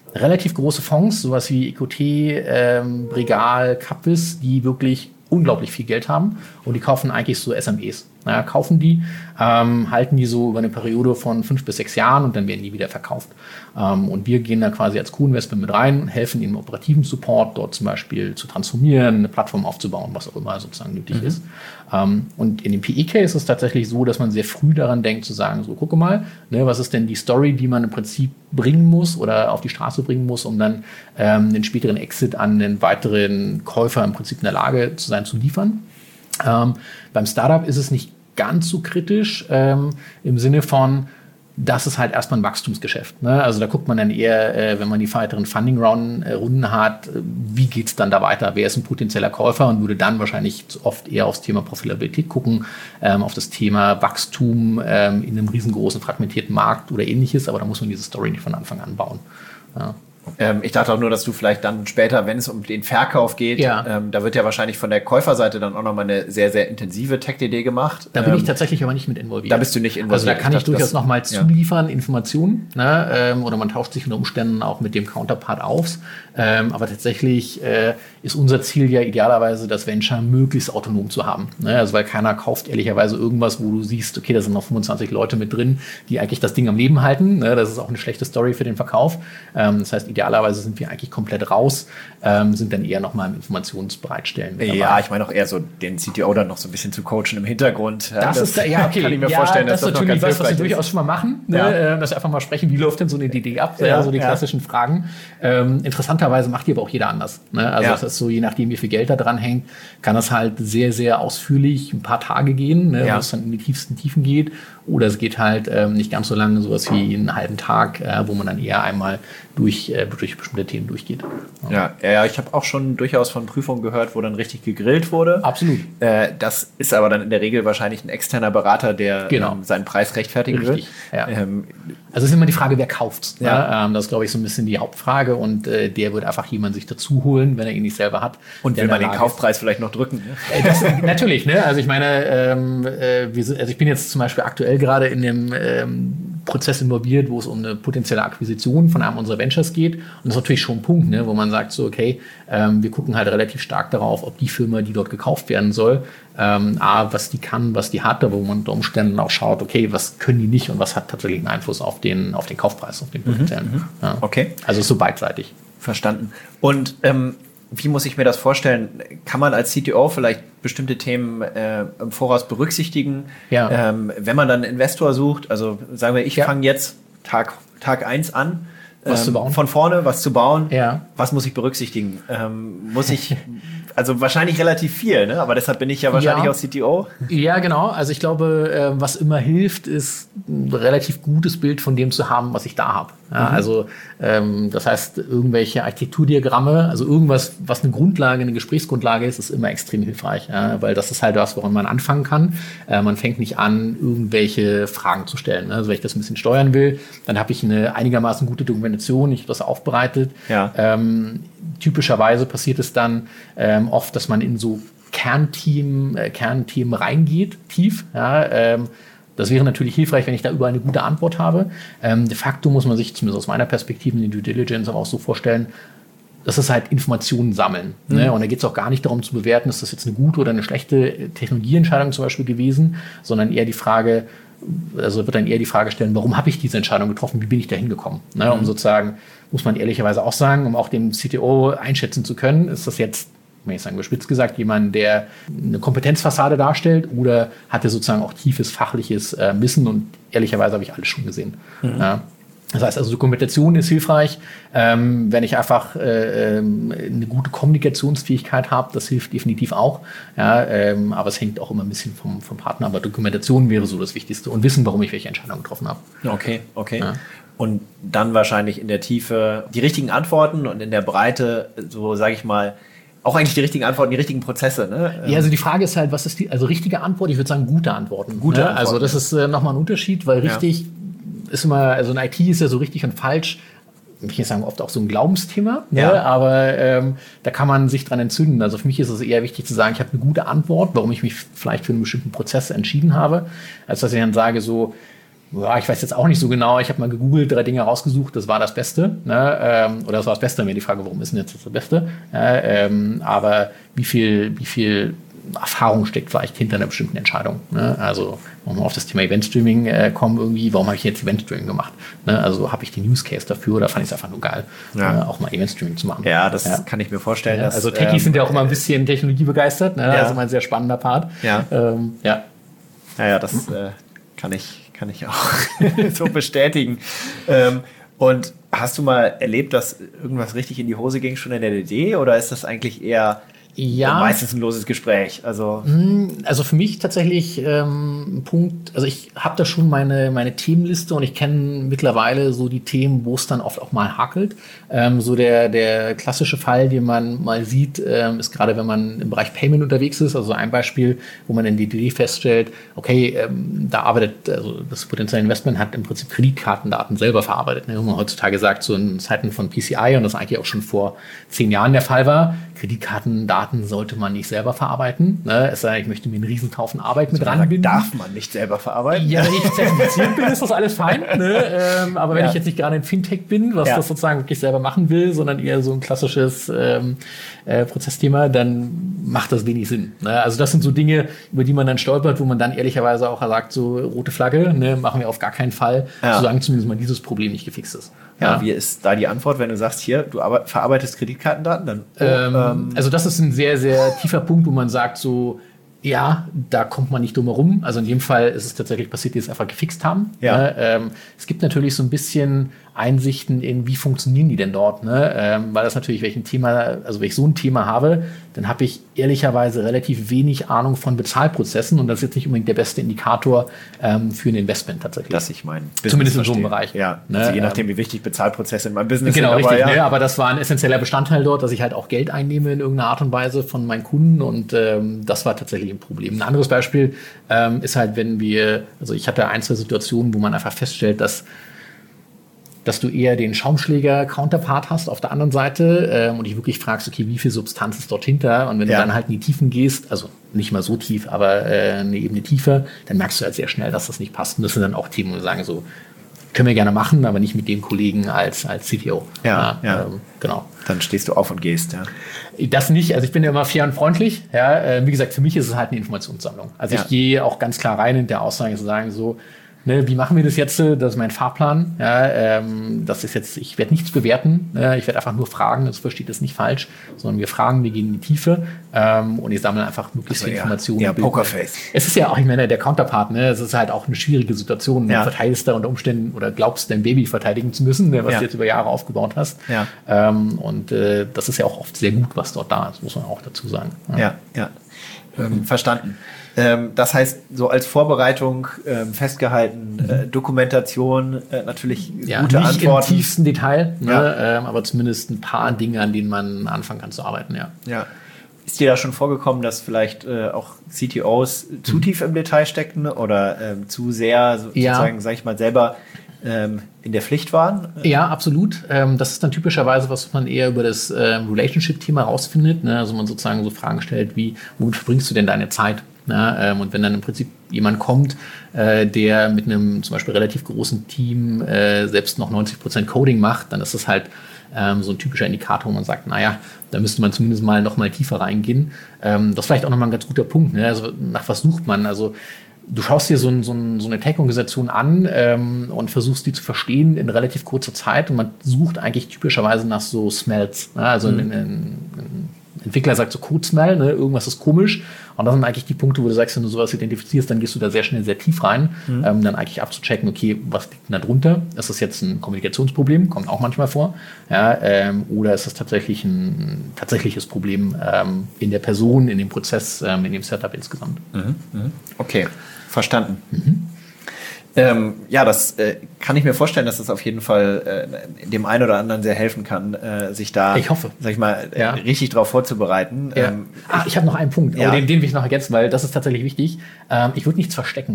relativ große Fonds, sowas wie E Q T, ähm, Bregal, Capvis, die wirklich unglaublich viel Geld haben und die kaufen eigentlich so S M Es. Ja, kaufen die, ähm, halten die so über eine Periode von fünf bis sechs Jahren und dann werden die wieder verkauft. Ähm, und wir gehen da quasi als Co-Investment mit rein, helfen ihnen im operativen Support, dort zum Beispiel zu transformieren, eine Plattform aufzubauen, was auch immer sozusagen nötig mhm. ist. Ähm, und in dem P E-Case ist es tatsächlich so, dass man sehr früh daran denkt, zu sagen, so gucke mal, ne, was ist denn die Story, die man im Prinzip bringen muss oder auf die Straße bringen muss, um dann ähm, den späteren Exit an den weiteren Käufer im Prinzip in der Lage zu sein, zu liefern. Ähm, beim Startup ist es nicht ganz so kritisch ähm, im Sinne von, das ist halt erstmal ein Wachstumsgeschäft. Ne? Also da guckt man dann eher, äh, wenn man die weiteren Funding-Runden äh, hat, äh, wie geht's dann da weiter? Wer ist ein potenzieller Käufer? Und würde dann wahrscheinlich oft eher aufs Thema Profitabilität gucken, ähm, auf das Thema Wachstum ähm, in einem riesengroßen, fragmentierten Markt oder ähnliches. Aber da muss man diese Story nicht von Anfang an bauen. Ja. Ähm, ich dachte auch nur, dass du vielleicht dann später, wenn es um den Verkauf geht, ja. ähm, da wird ja wahrscheinlich von der Käuferseite dann auch nochmal eine sehr, sehr intensive Tech-D D gemacht. Da bin ähm, ich tatsächlich aber nicht mit involviert. Da bist du nicht involviert. Also da kann ich, ich durchaus nochmal ja. zuliefern, Informationen, ne? ähm, oder man tauscht sich unter Umständen auch mit dem Counterpart aus. Ähm, aber tatsächlich äh, ist unser Ziel ja idealerweise, das Venture möglichst autonom zu haben. Ne? Also weil keiner kauft ehrlicherweise irgendwas, wo du siehst, okay, da sind noch fünfundzwanzig Leute mit drin, die eigentlich das Ding am Leben halten. Ne? Das ist auch eine schlechte Story für den Verkauf. Ähm, das heißt, idealerweise sind wir eigentlich komplett raus, ähm, sind dann eher nochmal im Informationsbereitstellen. Ja, ich meine auch eher so den C T O dann noch so ein bisschen zu coachen im Hintergrund. Das, das ist da, ja, okay. Kann ich mir ja, vorstellen, das, dass das das natürlich noch was, was wir durchaus ist. schon mal machen. Ne? Ja. Dass wir einfach mal sprechen, wie läuft denn so eine D D ab? Ja, ja, so die ja. klassischen Fragen. Ähm, interessanterweise macht die aber auch jeder anders. Ne? Also ja. das ist so, je nachdem, wie viel Geld da dran hängt, kann das halt sehr, sehr ausführlich ein paar Tage gehen, ne? ja. wo es dann in die tiefsten Tiefen geht. Oder es geht halt ähm, nicht ganz so lange, sowas wie einen halben Tag, äh, wo man dann eher einmal durch, äh, durch bestimmte Themen durchgeht. Ja, ja, ja ich habe auch schon durchaus von Prüfungen gehört, wo dann richtig gegrillt wurde. Absolut. Äh, das ist aber dann in der Regel wahrscheinlich ein externer Berater, der genau. ähm, seinen Preis rechtfertigen richtig. will. Ja. Ähm, also es ist immer die Frage, wer kauft. Ja. Ne? Ähm, das ist, glaube ich, so ein bisschen die Hauptfrage und äh, der wird einfach jemand sich dazu holen, wenn er ihn nicht selber hat. Und will man den Kaufpreis ist. vielleicht noch drücken. Ne? Äh, das, natürlich, ne? Also ich meine, ähm, äh, wir sind, also ich bin jetzt zum Beispiel aktuell gerade in dem ähm, Prozess involviert, wo es um eine potenzielle Akquisition von einem unserer Ventures geht. Und das ist natürlich schon ein Punkt, ne? Wo man sagt so, okay, ähm, wir gucken halt relativ stark darauf, ob die Firma, die dort gekauft werden soll, ähm, A, was die kann, was die hat, aber wo man unter Umständen auch schaut, okay, was können die nicht und was hat tatsächlich einen Einfluss auf den, auf den Kaufpreis, auf den potenziellen. Mhm, ja. Okay. Also so beidseitig. Verstanden. Und ähm, wie muss ich mir das vorstellen? Kann man als C T O vielleicht bestimmte Themen äh, im Voraus berücksichtigen, ja. ähm, wenn man dann einen Investor sucht? Also sagen wir, ich ja. fange jetzt Tag, Tag eins an, was ähm, zu bauen. von vorne was zu bauen. Ja. Was muss ich berücksichtigen? Ähm, muss ich, also wahrscheinlich relativ viel, ne? Aber deshalb bin ich ja wahrscheinlich ja. auch C T O. Ja, genau. Also ich glaube, äh, was immer hilft, ist ein relativ gutes Bild von dem zu haben, was ich da habe. Ja, mhm. Also ähm, das heißt, irgendwelche Architekturdiagramme, also irgendwas, was eine Grundlage, eine Gesprächsgrundlage ist, ist immer extrem hilfreich, ja, weil das ist halt was, woran man anfangen kann. Äh, man fängt nicht an, irgendwelche Fragen zu stellen. Ne? Also wenn ich das ein bisschen steuern will, dann habe ich eine einigermaßen gute Dokumentation, ich habe das aufbereitet. Ja. Ähm, typischerweise passiert es dann ähm, oft, dass man in so Kernteam, äh, Kernthemen reingeht, tief, ja, ähm, das wäre natürlich hilfreich, wenn ich da überall eine gute Antwort habe. Ähm, de facto muss man sich zumindest aus meiner Perspektive in die Due Diligence aber auch so vorstellen, das ist halt Informationen sammeln. Mhm. Ne? Und da geht es auch gar nicht darum zu bewerten, ist das jetzt eine gute oder eine schlechte Technologieentscheidung zum Beispiel gewesen, sondern eher die Frage, also wird dann eher die Frage stellen, warum habe ich diese Entscheidung getroffen, wie bin ich da hingekommen? Ne? Mhm. Um sozusagen, muss man ehrlicherweise auch sagen, um auch den C T O einschätzen zu können, ist das jetzt, wenn ich sagen, überspitzt gesagt, jemand, der eine Kompetenzfassade darstellt oder hat er sozusagen auch tiefes fachliches äh, Wissen und ehrlicherweise habe ich alles schon gesehen. Mhm. Ja. Das heißt also, Dokumentation ist hilfreich, ähm, wenn ich einfach äh, ähm, eine gute Kommunikationsfähigkeit habe, das hilft definitiv auch. Ja, ähm, aber es hängt auch immer ein bisschen vom, vom Partner. Aber Dokumentation wäre so das Wichtigste und wissen, warum ich welche Entscheidung getroffen habe. Okay, okay. Ja. Und dann wahrscheinlich in der Tiefe die richtigen Antworten und in der Breite, so sage ich mal, auch eigentlich die richtigen Antworten, die richtigen Prozesse, ne? Ja, also die Frage ist halt, was ist die, also richtige Antwort? Ich würde sagen, gute Antworten. Gute ne? Antworten. Also das ist äh, nochmal ein Unterschied, weil richtig ja. ist immer, also in I T ist ja so richtig und falsch, ich will sagen, oft auch so ein Glaubensthema, ja. ne? Aber ähm, da kann man sich dran entzünden. Also für mich ist es eher wichtig zu sagen, ich habe eine gute Antwort, warum ich mich vielleicht für einen bestimmten Prozess entschieden habe, als dass ich dann sage so, Ja, ich weiß jetzt auch nicht so genau. Ich habe mal gegoogelt, drei Dinge rausgesucht, das war das Beste. Ne? Ähm, oder das war das Beste, mir die Frage, warum ist denn jetzt das Beste? Äh, ähm, aber wie viel, wie viel Erfahrung steckt vielleicht hinter einer bestimmten Entscheidung? Ne? Also, wenn wir auf das Thema Event-Streaming äh, kommen, irgendwie, warum habe ich jetzt Event-Streaming gemacht? Ne? Also, habe ich den Use-Case dafür oder fand ich es einfach nur geil, ja. äh, auch mal Event-Streaming zu machen? Ja, das ja. kann ich mir vorstellen. Ja, dass, also, Techies ähm, sind ja auch immer ein bisschen technologiebegeistert. Ne? Ja. Das ist immer ein sehr spannender Part. Ja, ähm, ja. ja, ja, das äh, kann ich Kann ich auch so bestätigen. Ähm, und hast du mal erlebt, dass irgendwas richtig in die Hose ging schon in der D D? Oder ist das eigentlich eher ja. meistens ein loses Gespräch? Also, also für mich tatsächlich ähm, ein Punkt, also ich habe da schon meine, meine Themenliste und ich kenne mittlerweile so die Themen, wo es dann oft auch mal hakelt. Ähm, so der, der klassische Fall, den man mal sieht, ähm, ist gerade, wenn man im Bereich Payment unterwegs ist. Also ein Beispiel, wo man in D D feststellt, okay, ähm, da arbeitet, also das potenzielle Investment hat im Prinzip Kreditkartendaten selber verarbeitet. Ne? Wo man heutzutage sagt, so in Zeiten von P C I und das eigentlich auch schon vor zehn Jahren der Fall war, Kreditkartendaten sollte man nicht selber verarbeiten. Ne? Es sei denn, ich möchte mir einen Riesenhaufen Arbeit mit also ranbinden. Darf man nicht selber verarbeiten? Ja, wenn ich zertifiziert bin, ist das alles fein. Ne? Ähm, aber wenn ja. ich jetzt nicht gerade ein Fintech bin, was ja. das sozusagen wirklich selber machen will, sondern eher so ein klassisches ähm, äh, Prozessthema, dann macht das wenig Sinn. Ne? Also das sind so Dinge, über die man dann stolpert, wo man dann ehrlicherweise auch sagt, so rote Flagge, ne? Machen wir auf gar keinen Fall, ja. solange zumindest mal dieses Problem nicht gefixt ist. Ja, ja, wie ist da die Antwort, wenn du sagst, hier, du verarbeitest Kreditkartendaten? Dann, oh, ähm, ähm, also das ist ein sehr, sehr tiefer Punkt, wo man sagt so, ja, da kommt man nicht drum herum. Also in dem Fall ist es tatsächlich passiert, die es einfach gefixt haben. Ja. Ne? Ähm, es gibt natürlich so ein bisschen Einsichten in, wie funktionieren die denn dort, ne? Ähm, weil das natürlich, welchen Thema, also wenn ich so ein Thema habe, dann habe ich ehrlicherweise relativ wenig Ahnung von Bezahlprozessen und das ist jetzt nicht unbedingt der beste Indikator ähm, für ein Investment tatsächlich. Dass ich mein Business Zumindest in so verstehe. einem Bereich. Ja, ne? also je nachdem, wie wichtig Bezahlprozesse in meinem Business genau, sind. Genau, richtig. Aber, ja. ne? Aber das war ein essentieller Bestandteil dort, dass ich halt auch Geld einnehme in irgendeiner Art und Weise von meinen Kunden und ähm, das war tatsächlich ein Problem. Ein anderes Beispiel ähm, ist halt, wenn wir, also ich hatte ein, zwei Situationen, wo man einfach feststellt, dass dass du eher den Schaumschläger-Counterpart hast auf der anderen Seite ähm, und dich wirklich fragst, okay, wie viel Substanz ist dort hinter? Und wenn ja. du dann halt in die Tiefen gehst, also nicht mal so tief, aber äh, eine Ebene tiefer, dann merkst du halt sehr schnell, dass das nicht passt. Und das sind dann auch Themen, wo wir sagen, so, können wir gerne machen, aber nicht mit dem Kollegen als, als C T O. Ja, ja. ja. Ähm, genau. Dann stehst du auf und gehst, ja. Das nicht, also ich bin ja immer fair und freundlich. Ja, äh, wie gesagt, für mich ist es halt eine Informationssammlung. Also ja. ich gehe auch ganz klar rein in der Aussage zu sagen, so, ne, wie machen wir das jetzt? Das ist mein Fahrplan. Ja, ähm, das ist jetzt, ich werde nichts bewerten. Äh, ich werde einfach nur fragen, das versteht das nicht falsch, sondern wir fragen, wir gehen in die Tiefe ähm, und ich sammle einfach möglichst viel Informationen. Ja, Pokerface. Es ist ja auch, ich meine, der Counterpart, ne, es ist halt auch eine schwierige Situation. Ja. Du verteidigst da unter Umständen oder glaubst, dein Baby verteidigen zu müssen, ne, was ja. du jetzt über Jahre aufgebaut hast. Ja. Ähm, und äh, das ist ja auch oft sehr gut, was dort da ist, muss man auch dazu sagen. Ja, ja. ja. Ähm, verstanden. Ähm, das heißt, so als Vorbereitung ähm, festgehalten, äh, Dokumentation, äh, natürlich ja, gute nicht Antworten. Im tiefsten Detail, ne, ja. ähm, aber zumindest ein paar Dinge, an denen man anfangen kann zu arbeiten, ja. Ja. Ist dir da schon vorgekommen, dass vielleicht äh, auch C T Os mhm. zu tief im Detail steckten oder ähm, zu sehr, sozusagen, ja. sag ich mal, selber ähm, in der Pflicht waren? Ja, absolut. Ähm, das ist dann typischerweise, was man eher über das ähm, Relationship-Thema rausfindet. Ne? Also man sozusagen so Fragen stellt, wie, womit verbringst du denn deine Zeit? Ne? Ähm, und wenn dann im Prinzip jemand kommt, äh, der mit einem zum Beispiel relativ großen Team äh, selbst noch neunzig Prozent Coding macht, dann ist das halt ähm, so ein typischer Indikator, wo man sagt, naja, da müsste man zumindest mal noch mal tiefer reingehen. Ähm, das ist vielleicht auch nochmal ein ganz guter Punkt. Ne? Also nach was sucht man? Also du schaust dir so, ein, so, ein, so eine Tech-Organisation an ähm, und versuchst die zu verstehen in relativ kurzer Zeit und man sucht eigentlich typischerweise nach so Smells. Ne? Also mhm. ein, ein, ein Entwickler sagt so Code-Smell, ne? Irgendwas ist komisch und das sind eigentlich die Punkte, wo du sagst, wenn du sowas identifizierst, dann gehst du da sehr schnell sehr tief rein, mhm. ähm, dann eigentlich abzuchecken, okay, was liegt denn da drunter? Ist das jetzt ein Kommunikationsproblem? Kommt auch manchmal vor. Ja, ähm, oder ist das tatsächlich ein tatsächliches Problem ähm, in der Person, in dem Prozess, ähm, in dem Setup insgesamt? Mhm. Mhm. Okay. Verstanden. Mhm. Ähm, ja, das äh, kann ich mir vorstellen, dass das auf jeden Fall äh, dem einen oder anderen sehr helfen kann, äh, sich da, ich hoffe, sag ich mal, äh, ja. richtig drauf vorzubereiten. Ja. Ähm, ah, ich habe noch einen Punkt, ja. aber den, den will ich noch ergänzen, weil das ist tatsächlich wichtig. Ähm, ich würde nichts verstecken.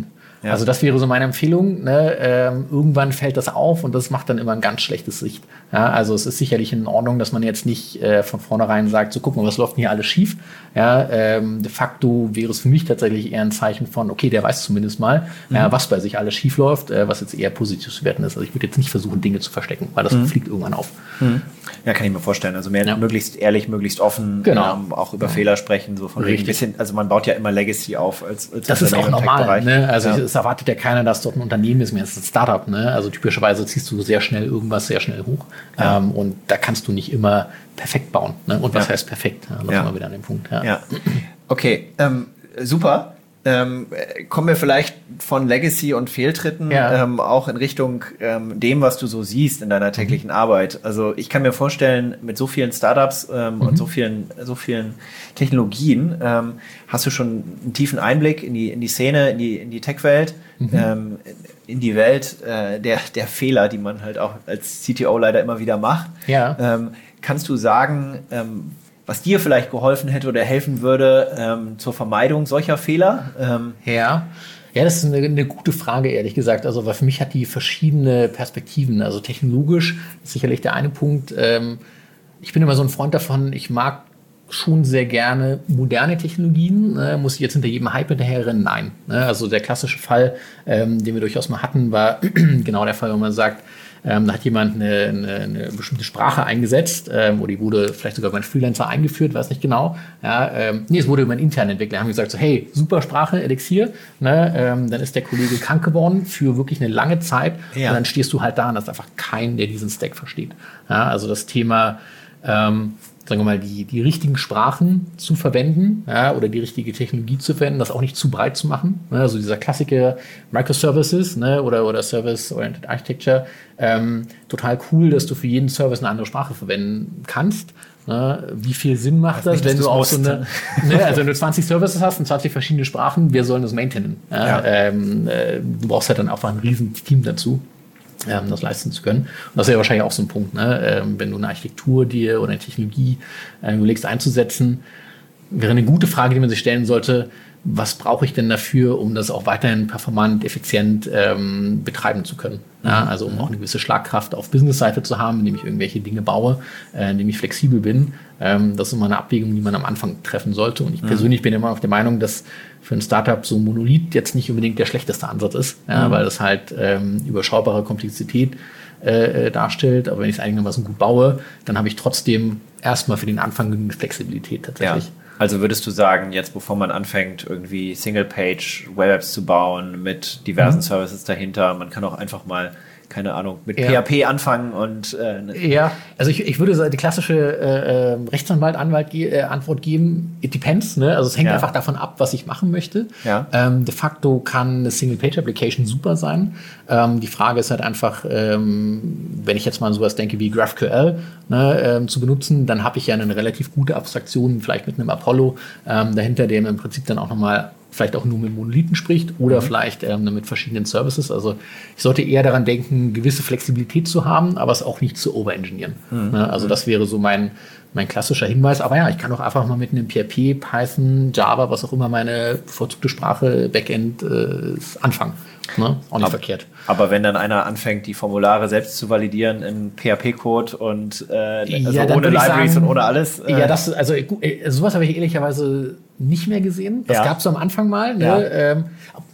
Ja. Also das wäre so meine Empfehlung. Ne? Ähm, irgendwann fällt das auf und das macht dann immer ein ganz schlechtes Licht. Ja, also es ist sicherlich in Ordnung, dass man jetzt nicht äh, von vornherein sagt, so guck mal, was läuft denn hier alles schief. Ja, ähm, de facto wäre es für mich tatsächlich eher ein Zeichen von, okay, der weiß zumindest mal, mhm. äh, was bei sich alles schief läuft, äh, was jetzt eher positiv zu werten ist. Also ich würde jetzt nicht versuchen, Dinge zu verstecken, weil das mhm. fliegt irgendwann auf. Mhm. Ja, kann ich mir vorstellen. Also mehr ja. möglichst ehrlich, möglichst offen, genau. ähm, auch über ja. Fehler sprechen. So von ein bisschen, also man baut ja immer Legacy auf. Als, als das ist auch normal. Ne? Also ja. es erwartet ja keiner, dass dort ein Unternehmen ist, mehr ist ein Startup. Ne? Also typischerweise ziehst du sehr schnell irgendwas sehr schnell hoch. Ja. Ähm, und da kannst du nicht immer perfekt bauen. Ne? Und was ja. heißt perfekt? Ja, da ja. sind wir wieder an dem Punkt. Ja. Ja. Okay, ähm, super. Ähm, kommen wir vielleicht von Legacy und Fehltritten ja. ähm, auch in Richtung ähm, dem, was du so siehst in deiner täglichen mhm. Arbeit. Also ich kann mir vorstellen, mit so vielen Startups ähm, mhm. und so vielen, so vielen Technologien ähm, hast du schon einen tiefen Einblick in die, in die Szene, in die, in die Tech-Welt, mhm. ähm, in die Welt äh, der, der Fehler, die man halt auch als C T O leider immer wieder macht. Ja. Ähm, kannst du sagen, ähm, was dir vielleicht geholfen hätte oder helfen würde ähm, zur Vermeidung solcher Fehler? Ähm ja. Ja, das ist eine, eine gute Frage, ehrlich gesagt. Also, weil für mich hat die verschiedene Perspektiven. Also technologisch ist sicherlich der eine Punkt. Ähm, ich bin immer so ein Freund davon, ich mag schon sehr gerne moderne Technologien. Ne? Muss ich jetzt hinter jedem Hype hinterherrennen? Nein. Ne? Also der klassische Fall, ähm, den wir durchaus mal hatten, war genau der Fall, wo man sagt, Ähm, da hat jemand eine, eine, eine bestimmte Sprache eingesetzt, ähm, oder die wurde vielleicht sogar über einen Freelancer eingeführt, weiß nicht genau. Ja, ähm, nee, es wurde über einen internen Entwickler. Haben gesagt so, hey, super Sprache, Elixir. Ne, ähm, dann ist der Kollege krank geworden für wirklich eine lange Zeit. Ja. Und dann stehst du halt da und hast einfach keinen, der diesen Stack versteht. Ja, also das Thema, ähm, sagen wir mal, die, die richtigen Sprachen zu verwenden, ja, oder die richtige Technologie zu verwenden, das auch nicht zu breit zu machen. Ne, also dieser Klassiker Microservices, ne, oder, oder Service-Oriented Architecture, ähm, total cool, dass du für jeden Service eine andere Sprache verwenden kannst. Ne, wie viel Sinn macht das, das wenn du auch so eine, ne, also wenn du zwanzig Services hast und zwanzig verschiedene Sprachen, wer soll das maintainen? Ja, ja. Ähm, äh, du brauchst halt dann einfach ein riesen Team dazu, ähm, das leisten zu können. Und das ist ja wahrscheinlich auch so ein Punkt, ne? Ähm, wenn du eine Architektur dir oder eine Technologie äh, überlegst einzusetzen, wäre eine gute Frage, die man sich stellen sollte, was brauche ich denn dafür, um das auch weiterhin performant, effizient ähm, betreiben zu können? Ja, also um auch eine gewisse Schlagkraft auf Business-Seite zu haben, indem ich irgendwelche Dinge baue, äh, indem ich flexibel bin. Ähm, das ist immer eine Abwägung, die man am Anfang treffen sollte. Und ich persönlich bin immer auf der Meinung, dass für ein Startup so ein Monolith jetzt nicht unbedingt der schlechteste Ansatz ist, ja, mhm. weil das halt ähm, überschaubare Komplexität äh, darstellt. Aber wenn ich es einigermaßen gut baue, dann habe ich trotzdem erstmal für den Anfang genügend Flexibilität tatsächlich. Ja. Also würdest du sagen, jetzt bevor man anfängt, irgendwie Single-Page-Web-Apps zu bauen mit diversen mhm. Services dahinter, man kann auch einfach mal, keine Ahnung, mit ja. P H P anfangen und äh, ja, also ich, ich würde die klassische äh, Rechtsanwalt-Antwort ge- äh, geben, it depends, ne? Also es hängt ja. einfach davon ab, was ich machen möchte. Ja. Ähm, de facto kann eine Single-Page-Application super sein. Ähm, die Frage ist halt einfach, ähm, wenn ich jetzt mal an sowas denke wie GraphQL, ne, ähm, zu benutzen, dann habe ich ja eine relativ gute Abstraktion, vielleicht mit einem Apollo ähm, dahinter, der im Prinzip dann auch nochmal vielleicht auch nur mit Monolithen spricht oder mhm. vielleicht ähm, mit verschiedenen Services. Also ich sollte eher daran denken, gewisse Flexibilität zu haben, aber es auch nicht zu overengineeren. Mhm. Ne? Also das wäre so mein, mein klassischer Hinweis. Aber ja, ich kann auch einfach mal mit einem P H P, Python, Java, was auch immer meine bevorzugte Sprache, Backend äh, anfangen. Ne? Auch nicht aber, verkehrt. Aber wenn dann einer anfängt, die Formulare selbst zu validieren in P H P-Code und äh, also ja, ohne Libraries und ohne alles. Äh ja, das also äh, sowas habe ich ehrlicherweise nicht mehr gesehen. Das ja. gab es am Anfang mal. Ne? Ja. Ähm,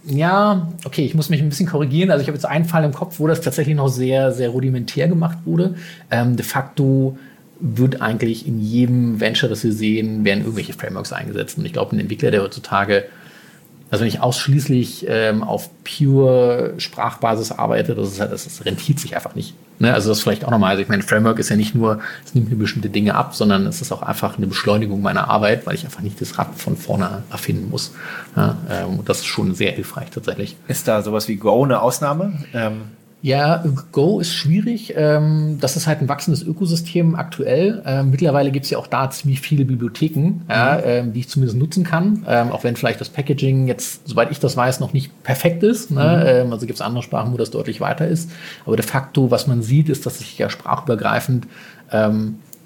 ja, okay, ich muss mich ein bisschen korrigieren. Also ich habe jetzt einen Fall im Kopf, wo das tatsächlich noch sehr, sehr rudimentär gemacht wurde. Ähm, de facto wird eigentlich in jedem Venture, das wir sehen, werden irgendwelche Frameworks eingesetzt. Und ich glaube, ein Entwickler, der heutzutage, also wenn ich ausschließlich ähm, auf pure Sprachbasis arbeite, das, ist halt, das rentiert sich einfach nicht. Ne? Also das ist vielleicht auch nochmal, also ich meine, Framework ist ja nicht nur, es nimmt mir bestimmte Dinge ab, sondern es ist auch einfach eine Beschleunigung meiner Arbeit, weil ich einfach nicht das Rad von vorne erfinden muss. Ja, ähm, und das ist schon sehr hilfreich tatsächlich. Ist da sowas wie Go eine Ausnahme? Ähm Ja, Go ist schwierig. Das ist halt ein wachsendes Ökosystem aktuell. Mittlerweile gibt es ja auch da ziemlich viele Bibliotheken, ja, die ich zumindest nutzen kann. Auch wenn vielleicht das Packaging jetzt, soweit ich das weiß, noch nicht perfekt ist. Ne? Also gibt es andere Sprachen, wo das deutlich weiter ist. Aber de facto, was man sieht, ist, dass sich ja sprachübergreifend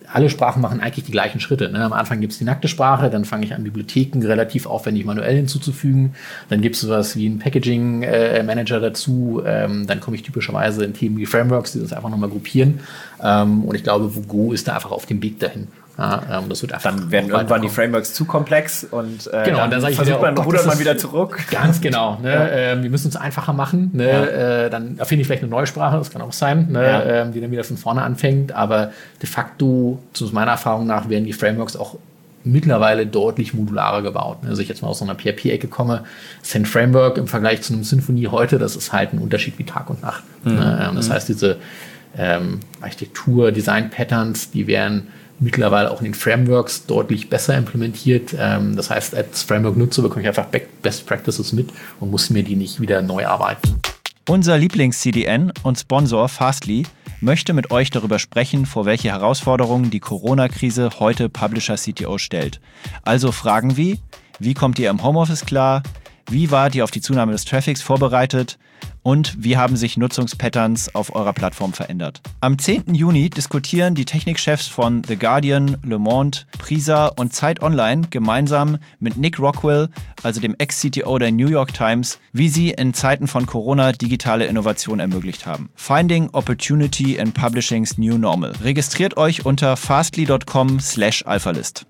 alle Sprachen machen eigentlich die gleichen Schritte. Ne? Am Anfang gibt es die nackte Sprache, dann fange ich an, Bibliotheken relativ aufwendig manuell hinzuzufügen. Dann gibt es sowas wie einen Packaging-Manager dazu. Ähm, dann komme ich typischerweise in Themen wie Frameworks, die das einfach nochmal gruppieren. Ähm, und ich glaube, Go ist da einfach auf dem Weg dahin. Ja, ähm, das wird einfach dann werden irgendwann die Frameworks zu komplex und äh, genau, dann, dann versucht wieder, man, oh rudert Gott, man wieder zurück. Ganz genau. Ne? Ja. Ähm, wir müssen es einfacher machen. Ne? Ja. Äh, dann erfinde ich vielleicht eine neue Sprache, das kann auch sein, ne? Ja. ähm, die dann wieder von vorne anfängt. Aber de facto, zu meiner Erfahrung nach, werden die Frameworks auch mittlerweile deutlich modularer gebaut. Also ich jetzt mal aus so einer P H P-Ecke komme, ist ein Framework im Vergleich zu einem Symfony heute, das ist halt ein Unterschied wie Tag und Nacht. Mhm. Ne? Ähm, das mhm. heißt, diese ähm, Architektur, Design-Patterns, die werden mittlerweile auch in den Frameworks deutlich besser implementiert. Ähm, das heißt, als Framework-Nutzer bekomme ich einfach Best Practices mit und muss mir die nicht wieder neu arbeiten. Unser Lieblings-C D N und Sponsor Fastly möchte mit euch darüber sprechen, vor welche Herausforderungen die Corona-Krise heute Publisher-C T O stellt. Also Fragen wie, wie kommt ihr im Homeoffice klar? Wie wart ihr auf die Zunahme des Traffics vorbereitet? Und wie haben sich Nutzungspatterns auf eurer Plattform verändert? Am zehnten Juni diskutieren die Technikchefs von The Guardian, Le Monde, Prisa und Zeit Online gemeinsam mit Nick Rockwell, also dem Ex-C T O der New York Times, wie sie in Zeiten von Corona digitale Innovation ermöglicht haben. Finding Opportunity in Publishing's New Normal. Registriert euch unter fastly dot com slash alphalist.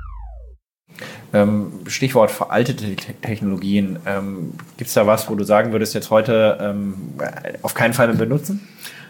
Ähm, Stichwort veraltete Technologien. Ähm, Gibt es da was, wo du sagen würdest, jetzt heute ähm, auf keinen Fall mehr benutzen?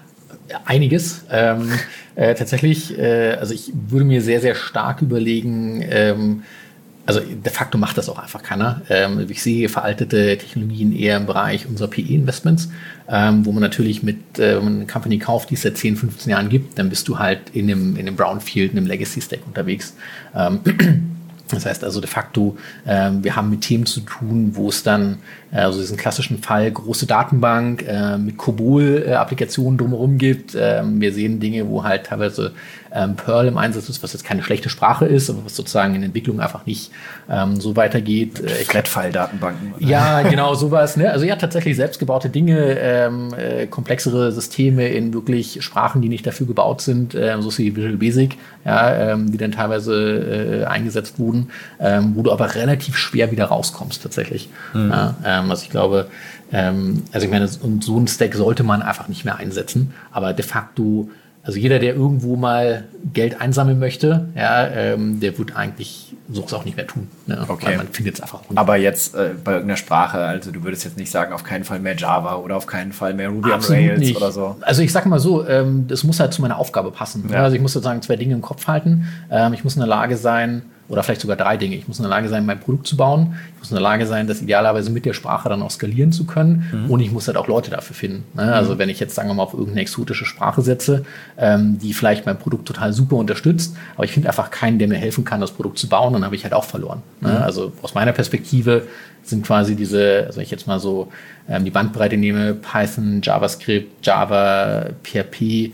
Einiges. Ähm, äh, tatsächlich, äh, also ich würde mir sehr, sehr stark überlegen, ähm, also de facto macht das auch einfach keiner. Ähm, ich sehe veraltete Technologien eher im Bereich unserer P E-Investments, ähm, wo man natürlich mit, äh, wenn man eine Company kauft, die es seit zehn, fünfzehn Jahren gibt, dann bist du halt in einem, in einem Brownfield, in einem Legacy-Stack unterwegs. Ähm, Das heißt also de facto, äh, wir haben mit Themen zu tun, wo es dann, äh, also diesen klassischen Fall, große Datenbank äh, mit COBOL-Applikationen drumherum gibt. Ähm, wir sehen Dinge, wo halt teilweise ähm, Perl im Einsatz ist, was jetzt keine schlechte Sprache ist, aber was sozusagen in Entwicklung einfach nicht ähm, so weitergeht. Äh, Flat-File-Datenbanken. Ja, genau, sowas. Ne? Also ja, tatsächlich selbstgebaute Dinge, ähm, äh, komplexere Systeme in wirklich Sprachen, die nicht dafür gebaut sind, äh, so wie Visual Basic, ja, ähm, die dann teilweise äh, eingesetzt wurden. Ähm, wo du aber relativ schwer wieder rauskommst tatsächlich. Mhm. Ja, ähm, also ich glaube, ähm, also ich meine, und so ein Stack sollte man einfach nicht mehr einsetzen, aber de facto, also jeder, der irgendwo mal Geld einsammeln möchte, ja, ähm, der wird eigentlich sowas auch nicht mehr tun. Ne? Okay. Weil man findet es einfach auch nicht. Aber jetzt äh, bei irgendeiner Sprache, also du würdest jetzt nicht sagen, auf keinen Fall mehr Java oder auf keinen Fall mehr Ruby on Rails nicht. Oder so. Also ich sag mal so, ähm, das muss halt zu meiner Aufgabe passen. Ja. Also ich muss sozusagen zwei Dinge im Kopf halten. Ähm, ich muss in der Lage sein, oder vielleicht sogar drei Dinge. Ich muss in der Lage sein, mein Produkt zu bauen. Ich muss in der Lage sein, das idealerweise mit der Sprache dann auch skalieren zu können. Mhm. Und ich muss halt auch Leute dafür finden. Ne? Mhm. Also wenn ich jetzt, sagen wir mal, auf irgendeine exotische Sprache setze, ähm, die vielleicht mein Produkt total super unterstützt, aber ich finde einfach keinen, der mir helfen kann, das Produkt zu bauen, dann habe ich halt auch verloren. Mhm. Ne? Also aus meiner Perspektive sind quasi diese, also wenn ich jetzt mal so ähm, die Bandbreite nehme, Python, JavaScript, Java, P H P,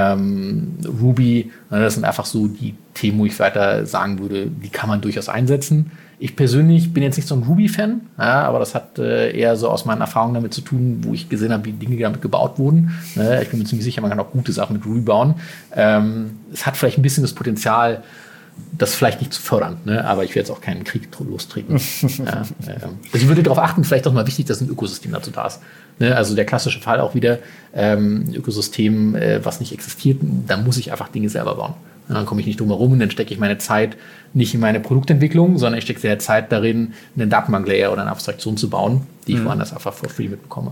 ähm, Ruby, ne, das sind einfach so die Themen, wo ich weiter sagen würde, die kann man durchaus einsetzen. Ich persönlich bin jetzt nicht so ein Ruby-Fan, ja, aber das hat äh, eher so aus meinen Erfahrungen damit zu tun, wo ich gesehen habe, wie Dinge damit gebaut wurden. Ne, ich bin mir ziemlich sicher, man kann auch gute Sachen mit Ruby bauen. Ähm, es hat vielleicht ein bisschen das Potenzial, das vielleicht nicht zu fördern, ne? Aber ich werde jetzt auch keinen Krieg lostreten. Ja, ähm. Also ich würde darauf achten, vielleicht auch mal wichtig, dass ein Ökosystem dazu da ist. Ne? Also der klassische Fall auch wieder, ähm, ein Ökosystem, äh, was nicht existiert, da muss ich einfach Dinge selber bauen. Und dann komme ich nicht drum herum und dann stecke ich meine Zeit nicht in meine Produktentwicklung, sondern ich stecke sehr Zeit darin, einen Datenbank-Layer oder eine Abstraktion zu bauen, die ich mhm. woanders einfach for free mitbekomme.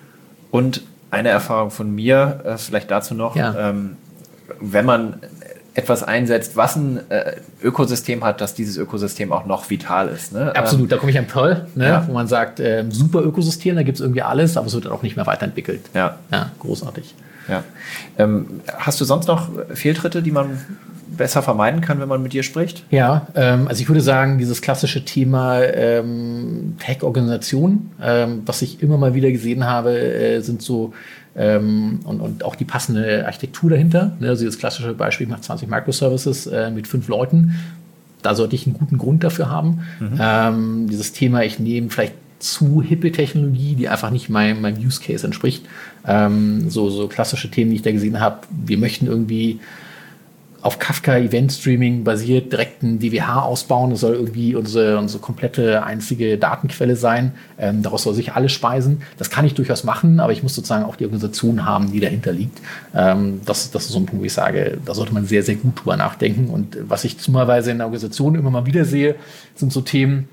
Und eine Erfahrung von mir, äh, vielleicht dazu noch, ja. ähm, wenn man etwas einsetzt, was ein äh, Ökosystem hat, dass dieses Ökosystem auch noch vital ist. Ne? Absolut, ähm, da komme ich an Perl, ne? Ja. Wo man sagt, äh, super Ökosystem, da gibt es irgendwie alles, aber es wird dann auch nicht mehr weiterentwickelt. Ja, ja großartig. Ja. Ähm, hast du sonst noch Fehltritte, die man besser vermeiden kann, wenn man mit dir spricht? Ja, ähm, also ich würde sagen, dieses klassische Thema ähm, Tech-Organisation, ähm, was ich immer mal wieder gesehen habe, äh, sind so Ähm, und, und auch die passende Architektur dahinter. Ne? Also das klassische Beispiel, ich mache zwanzig Microservices äh, mit fünf Leuten. Da sollte ich einen guten Grund dafür haben. Mhm. Ähm, dieses Thema, ich nehme vielleicht zu hippe Technologie, die einfach nicht meinem, meinem Use Case entspricht. Ähm, so, so klassische Themen, die ich da gesehen habe. Wir möchten irgendwie auf Kafka Event Streaming basiert, direkt ein D W H ausbauen. Das soll irgendwie unsere, unsere komplette einzige Datenquelle sein. Ähm, daraus soll sich alles speisen. Das kann ich durchaus machen, aber ich muss sozusagen auch die Organisation haben, die dahinter liegt. Ähm, das, das ist so ein Punkt, wo ich sage, da sollte man sehr, sehr gut drüber nachdenken. Und was ich zumalweise in der Organisation immer mal wieder sehe, sind so Themen,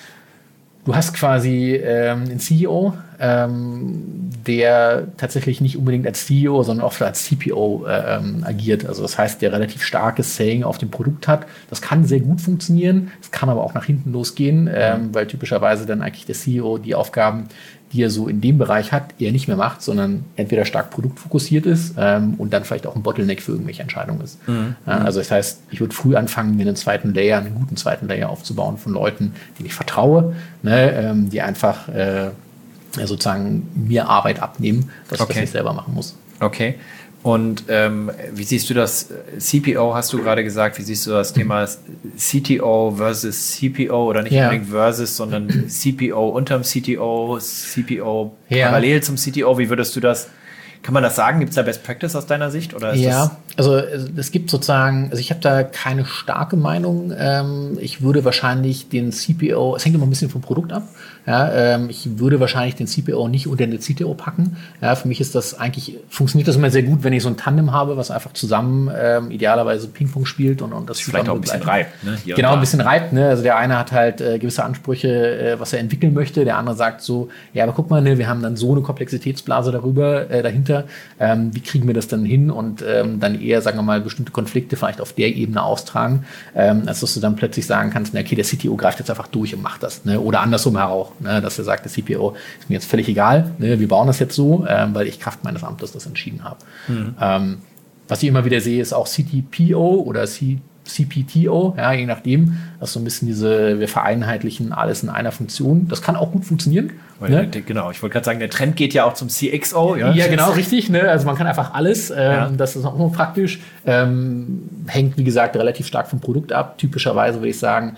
du hast quasi ähm, einen C E O, ähm, der tatsächlich nicht unbedingt als C E O, sondern oft als C P O äh, ähm, agiert. Also das heißt, der relativ starkes Saying auf dem Produkt hat. Das kann sehr gut funktionieren, es kann aber auch nach hinten losgehen, ähm, weil typischerweise dann eigentlich der C E O die Aufgaben, die er so in dem Bereich hat, eher nicht mehr macht, sondern entweder stark produktfokussiert ist ähm, und dann vielleicht auch ein Bottleneck für irgendwelche Entscheidungen ist. Mhm. Äh, also das heißt, ich würde früh anfangen, mir einen zweiten Layer, einen guten zweiten Layer aufzubauen von Leuten, denen ich vertraue, ne, ähm, die einfach äh, sozusagen mir Arbeit abnehmen, was okay. ich nicht selber machen muss. Okay. Und ähm, wie siehst du das? C P O hast du gerade gesagt. Wie siehst du das Thema C T O versus C P O oder nicht ja. unbedingt versus, sondern C P O unterm C T O, C P O ja. parallel zum C T O? Wie würdest du das? Kann man das sagen? Gibt es da Best Practice aus deiner Sicht? Oder ist ja, das also es gibt sozusagen, also ich habe da keine starke Meinung. Ähm, ich würde wahrscheinlich den C P O, es hängt immer ein bisschen vom Produkt ab. Ja, ähm, ich würde wahrscheinlich den C P O nicht unter den C T O packen. Ja, für mich ist das eigentlich, funktioniert das immer sehr gut, wenn ich so ein Tandem habe, was einfach zusammen ähm, idealerweise Ping-Pong spielt und, und das vielleicht auch ein bisschen reibt. Ne? Hier Genau, ein bisschen reibt. Ne? Also der eine hat halt äh, gewisse Ansprüche, äh, was er entwickeln möchte. Der andere sagt so, ja, aber guck mal, ne, wir haben dann so eine Komplexitätsblase darüber, äh, dahinter. Ähm, wie kriegen wir das dann hin? Und ähm, dann eher, sagen wir mal, bestimmte Konflikte vielleicht auf der Ebene austragen, ähm, als dass du dann plötzlich sagen kannst, na, okay, der C T O greift jetzt einfach durch und macht das. Ne? Oder andersrum auch. Ne, dass er sagt, der C P O ist mir jetzt völlig egal, ne, wir bauen das jetzt so, ähm, weil ich Kraft meines Amtes das entschieden habe. Mhm. Ähm, was ich immer wieder sehe, ist auch C T P O oder C P T O, ja, je nachdem, das ist so ein bisschen diese, wir vereinheitlichen alles in einer Funktion. Das kann auch gut funktionieren. Weil, ne? Genau, ich wollte gerade sagen, der Trend geht ja auch zum C X O. Ja, ja genau, richtig. Ne? Also man kann einfach alles, ähm, ja. das ist auch immer praktisch. Ähm, hängt, wie gesagt, relativ stark vom Produkt ab. Typischerweise würde ich sagen,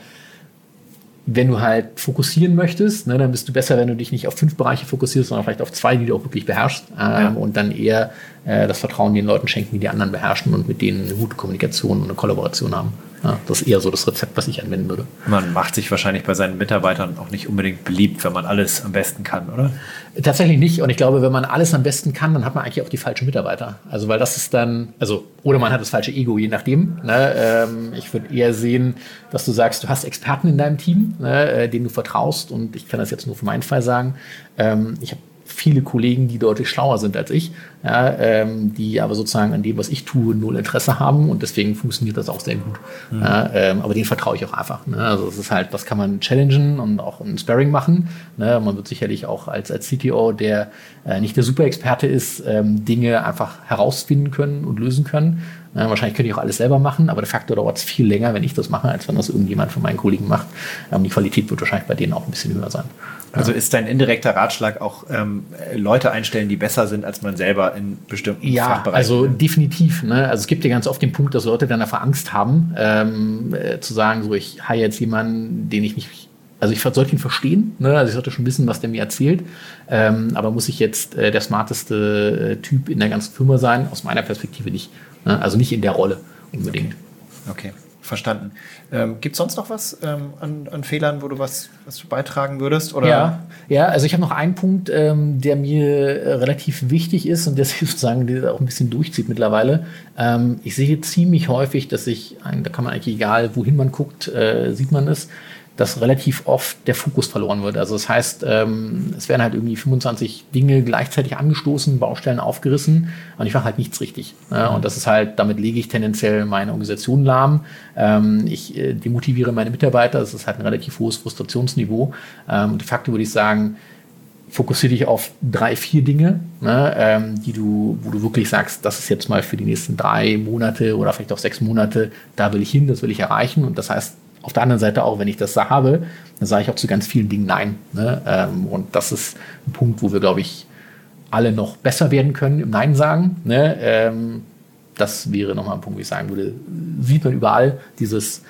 wenn du halt fokussieren möchtest, ne, dann bist du besser, wenn du dich nicht auf fünf Bereiche fokussierst, sondern vielleicht auf zwei, die du auch wirklich beherrschst. Ähm, ja. Und dann eher äh, das Vertrauen den Leuten schenken, die die anderen beherrschen und mit denen eine gute Kommunikation und eine Kollaboration haben. Ja, das ist eher so das Rezept, was ich anwenden würde. Man macht sich wahrscheinlich bei seinen Mitarbeitern auch nicht unbedingt beliebt, wenn man alles am besten kann, oder? Tatsächlich nicht. Und ich glaube, wenn man alles am besten kann, dann hat man eigentlich auch die falschen Mitarbeiter. Also, weil das ist dann, also, oder man hat das falsche Ego, je nachdem. Ne? Ähm, ich würde eher sehen, dass du sagst, du hast Experten in deinem Team, ne, denen du vertraust. Und ich kann das jetzt nur für meinen Fall sagen. Ähm, ich habe viele Kollegen, die deutlich schlauer sind als ich, ja, ähm, die aber sozusagen an dem, was ich tue, null Interesse haben und deswegen funktioniert das auch sehr gut. Mhm. Ja, ähm, aber denen vertraue ich auch einfach. Ne? Also es ist halt, das kann man challengen und auch ein Sparring machen. Ne? Man wird sicherlich auch als, als C T O, der äh, nicht der Super-Experte ist, ähm, Dinge einfach herausfinden können und lösen können. Ja, wahrscheinlich könnte ich auch alles selber machen, aber de facto dauert es viel länger, wenn ich das mache, als wenn das irgendjemand von meinen Kollegen macht. Ähm, die Qualität wird wahrscheinlich bei denen auch ein bisschen höher sein. Also ist dein indirekter Ratschlag auch ähm, Leute einstellen, die besser sind als man selber in bestimmten ja, Fachbereichen? Also definitiv. Ne? Also es gibt ja ganz oft den Punkt, dass Leute dann einfach Angst haben, ähm, äh, zu sagen, so ich habe jetzt jemanden, den ich nicht, also ich sollte ihn verstehen, ne? Also ich sollte schon wissen, was der mir erzählt, ähm, aber muss ich jetzt äh, der smarteste äh, Typ in der ganzen Firma sein? Aus meiner Perspektive nicht. Ne? Also nicht in der Rolle unbedingt. Okay. Okay. Verstanden. Ähm, gibt es sonst noch was ähm, an, an Fehlern, wo du was, was du beitragen würdest? Oder? Ja, ja, also ich habe noch einen Punkt, ähm, der mir äh, relativ wichtig ist und der sozusagen der auch ein bisschen durchzieht mittlerweile. Ähm, ich sehe ziemlich häufig, dass ich, da kann man eigentlich egal, wohin man guckt, äh, sieht man es, dass relativ oft der Fokus verloren wird. Also das heißt, ähm, es werden halt irgendwie fünfundzwanzig Dinge gleichzeitig angestoßen, Baustellen aufgerissen und ich mache halt nichts richtig. Ne? Und das ist halt, damit lege ich tendenziell meine Organisation lahm. Ähm, ich äh, demotiviere meine Mitarbeiter. Das ist halt ein relativ hohes Frustrationsniveau. Ähm, de facto würde ich sagen, fokussiere dich auf drei, vier Dinge, ne, ähm, die du, wo du wirklich sagst, das ist jetzt mal für die nächsten drei Monate oder vielleicht auch sechs Monate, da will ich hin, das will ich erreichen. Und das heißt, auf der anderen Seite auch, wenn ich das habe, dann sage ich auch zu ganz vielen Dingen Nein. Ne? Ähm, und das ist ein Punkt, wo wir, glaube ich, alle noch besser werden können im Nein sagen. Ne? Ähm, das wäre nochmal ein Punkt, wo ich sagen würde, sieht man überall, dieses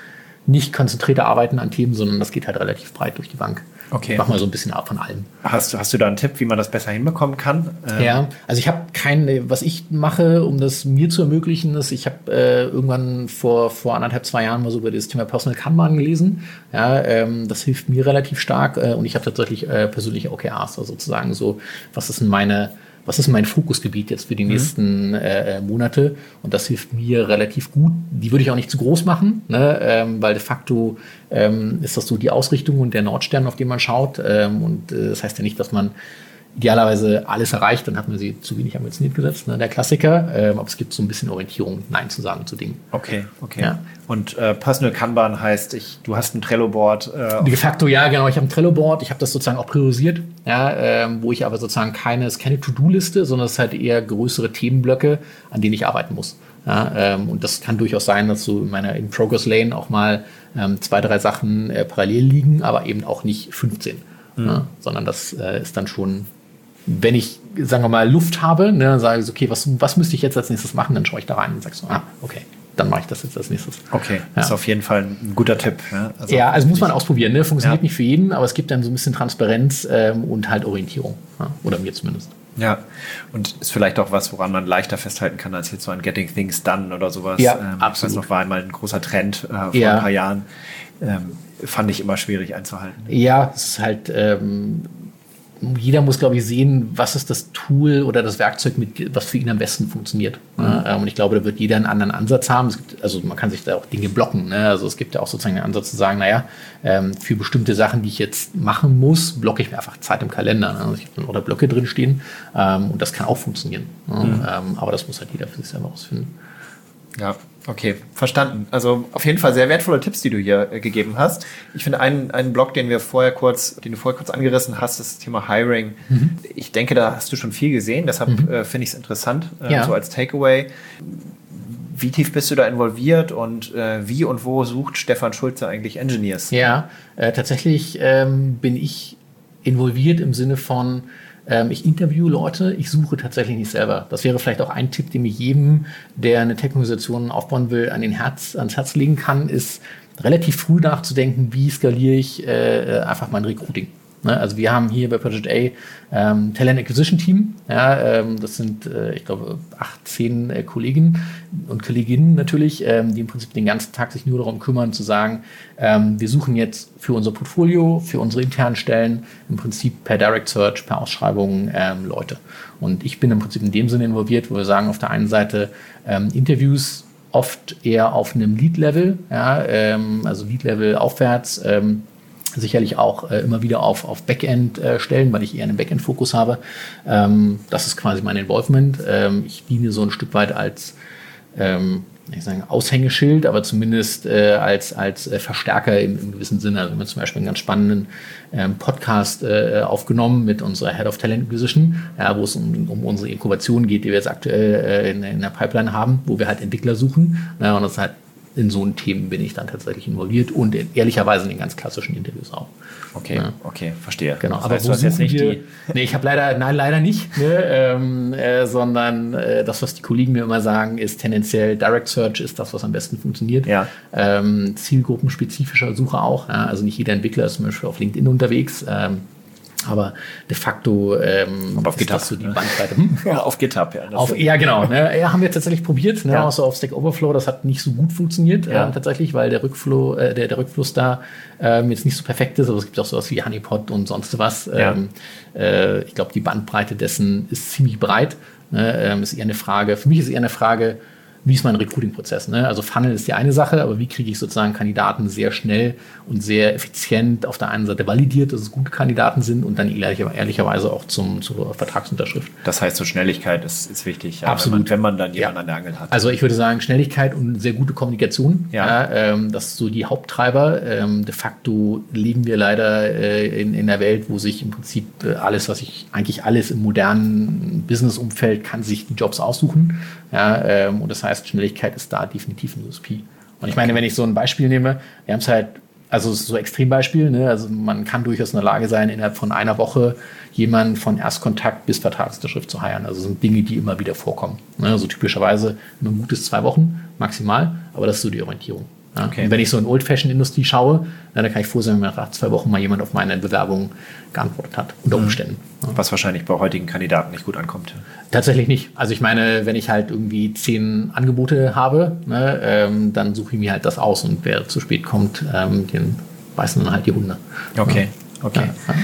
nicht konzentrierte Arbeiten an Themen, sondern das geht halt relativ breit durch die Bank. Okay. Ich mach mal so ein bisschen ab von allem. Hast du, hast du da einen Tipp, wie man das besser hinbekommen kann? Ähm Ja, also ich habe keine, was ich mache, um das mir zu ermöglichen, ist, ich habe äh, irgendwann vor, vor anderthalb, zwei Jahren mal so über das Thema Personal Kanban gelesen. Ja, ähm, das hilft mir relativ stark äh, und ich habe tatsächlich äh, persönliche O K Rs, also sozusagen so, was ist denn meine Was ist mein Fokusgebiet jetzt für die mhm. nächsten äh, Monate? Und das hilft mir relativ gut. Die würde ich auch nicht zu groß machen, ne? ähm, weil de facto ähm, ist das so die Ausrichtung und der Nordstern, auf den man schaut. Ähm, und äh, das heißt ja nicht, dass man idealerweise alles erreicht, dann hat man sie zu wenig ambitioniert gesetzt, ne? Der Klassiker. Ähm, aber es gibt so ein bisschen Orientierung, Nein zu sagen zu Dingen. Okay, okay. Ja. Und äh, Personal Kanban heißt, ich, du hast ein Trello-Board. Äh, De facto, ja, genau. Ich habe ein Trello-Board. Ich habe das sozusagen auch priorisiert, ja, ähm, wo ich aber sozusagen keine, es ist keine To-Do-Liste, sondern es ist halt eher größere Themenblöcke, an denen ich arbeiten muss. Ja, ähm, und das kann durchaus sein, dass so in meiner In-Progress-Lane auch mal ähm, zwei, drei Sachen äh, parallel liegen, aber eben auch nicht fünfzehn. Mhm. Ja, sondern das äh, ist dann schon, wenn ich, sagen wir mal, Luft habe, ne, sage ich so, okay, was, was müsste ich jetzt als nächstes machen? Dann schaue ich da rein und sage so, ah, okay, dann mache ich das jetzt als nächstes. Okay, ja. Das ist auf jeden Fall ein guter Tipp. Ja, also, ja, also muss man ausprobieren. Ne? Funktioniert ja. nicht für jeden, aber es gibt dann so ein bisschen Transparenz ähm, und halt Orientierung. Ja? Oder mir zumindest. Ja, und ist vielleicht auch was, woran man leichter festhalten kann, als jetzt so ein Getting Things Done oder sowas. Ja, ähm, absolut. Ich weiß noch, war einmal ein großer Trend äh, vor ja. ein paar Jahren. Ähm, fand ich immer schwierig einzuhalten. Ja, es ist halt, ähm, jeder muss, glaube ich, sehen, was ist das Tool oder das Werkzeug, mit, was für ihn am besten funktioniert. Mhm. Ja, und ich glaube, da wird jeder einen anderen Ansatz haben. Es gibt, also man kann sich da auch Dinge blocken. Ne? Also es gibt ja auch sozusagen einen Ansatz zu sagen, naja, ähm, für bestimmte Sachen, die ich jetzt machen muss, blocke ich mir einfach Zeit im Kalender. Ne? Also ich habe dann auch da Blöcke drin stehen ähm, und das kann auch funktionieren. Ne? Mhm. Ähm, aber das muss halt jeder für sich selber rausfinden. Ja, okay, verstanden. Also auf jeden Fall sehr wertvolle Tipps, die du hier äh, gegeben hast. Ich finde einen, einen Blog, den wir vorher kurz, den du vorher kurz angerissen hast, das Thema Hiring. Mhm. Ich denke, da hast du schon viel gesehen, deshalb mhm. äh, finde ich es interessant, äh, ja. so als Takeaway. Wie tief bist du da involviert und äh, wie und wo sucht Stefan Schulze eigentlich Engineers? Ja, äh, tatsächlich ähm, bin ich involviert im Sinne von, ich interview Leute, ich suche tatsächlich nicht selber. Das wäre vielleicht auch ein Tipp, den ich jedem, der eine Tech-Organisation aufbauen will, an den Herz, ans Herz legen kann, ist relativ früh nachzudenken, wie skaliere ich äh, einfach mein Recruiting. Ne? Also wir haben hier bei Project A ähm, Talent Acquisition Team. Ja, ähm, das sind, äh, ich glaube, acht, zehn äh, Kollegen und Kolleginnen natürlich, ähm, die im Prinzip den ganzen Tag sich nur darum kümmern, zu sagen, ähm, wir suchen jetzt für unser Portfolio, für unsere internen Stellen im Prinzip per Direct Search, per Ausschreibung ähm, Leute. Und ich bin im Prinzip in dem Sinne involviert, wo wir sagen, auf der einen Seite ähm, Interviews oft eher auf einem Lead-Level, ja, ähm, also Lead-Level aufwärts, ähm, sicherlich auch äh, immer wieder auf, auf Backend äh, stellen, weil ich eher einen Backend-Fokus habe. Ähm, das ist quasi mein Involvement. Ähm, ich diene so ein Stück weit als ähm, ich sagen, Aushängeschild, aber zumindest äh, als, als äh, Verstärker im, im gewissen Sinne. Also wir haben zum Beispiel einen ganz spannenden ähm, Podcast äh, aufgenommen mit unserer Head of Talent Acquisition, ja, wo es um, um unsere Inkubation geht, die wir jetzt aktuell äh, in, in der Pipeline haben, wo wir halt Entwickler suchen. Ja, und das ist halt in so einen Themen bin ich dann tatsächlich involviert und in, ehrlicherweise in den ganz klassischen Interviews auch. Okay, ja. okay, verstehe. Genau, das aber heißt, wo du hast jetzt nicht wir, die... Nee, ich habe leider, nein, leider nicht, ne, ähm, äh, sondern äh, das, was die Kollegen mir immer sagen, ist tendenziell Direct Search ist das, was am besten funktioniert. Ja. Ähm, zielgruppenspezifischer Suche auch, ja, also nicht jeder Entwickler ist zum Beispiel auf LinkedIn unterwegs, ähm, aber de facto ähm, aber auf ist GitHub, das so die ne? Bandbreite. Hm? Ja, auf GitHub, ja. Auf, ja, genau. Ne? Ja, haben wir tatsächlich probiert, ne? Ja. Außer auf Stack Overflow, das hat nicht so gut funktioniert, ja. äh, tatsächlich, weil der Rückflow, äh, der, der Rückfluss da ähm, jetzt nicht so perfekt ist, aber es gibt auch sowas wie Honeypot und sonst was. Ja. Ähm, äh, ich glaube, die Bandbreite dessen ist ziemlich breit. Ne? Ähm, ist eher eine Frage, für mich ist eher eine Frage, wie ist mein Recruiting-Prozess? Ne? Also Funnel ist die eine Sache, aber wie kriege ich sozusagen Kandidaten sehr schnell und sehr effizient auf der einen Seite validiert, dass es gute Kandidaten sind und dann ehrlicher, ehrlicherweise auch zum, zur Vertragsunterschrift. Das heißt, so Schnelligkeit ist, ist wichtig, ja, Absolut. Wenn, man, wenn man dann jemanden Ja. an der Angel hat. Also ich würde sagen, Schnelligkeit und sehr gute Kommunikation. Ja. Ja, ähm, das ist so die Haupttreiber. Ähm, de facto leben wir leider äh, in, in einer Welt, wo sich im Prinzip äh, alles, was ich, eigentlich alles im modernen Business-Umfeld kann sich die Jobs aussuchen. Ja, ähm, und das heißt, Schnelligkeit ist da definitiv ein U S P. Und ich meine, wenn ich so ein Beispiel nehme, wir haben es halt, also so Extrembeispiel, ne? Also man kann durchaus in der Lage sein, innerhalb von einer Woche jemanden von Erstkontakt bis Vertragsunterschrift zu heiren. Also das sind Dinge, die immer wieder vorkommen. Ne? Also typischerweise immer ein gutes zwei Wochen maximal, aber das ist so die Orientierung. Ja? Okay. Und wenn ich so in Old-Fashion-Industrie schaue, ja, dann kann ich froh sein, wenn nach zwei Wochen mal jemand auf meine Bewerbung geantwortet hat, unter Umständen. Ja. Was wahrscheinlich bei heutigen Kandidaten nicht gut ankommt. Tatsächlich nicht. Also ich meine, wenn ich halt irgendwie zehn Angebote habe, ne, ähm, dann suche ich mir halt das aus und wer zu spät kommt, ähm, den beißen dann halt die Hunde. Okay, okay. Ja.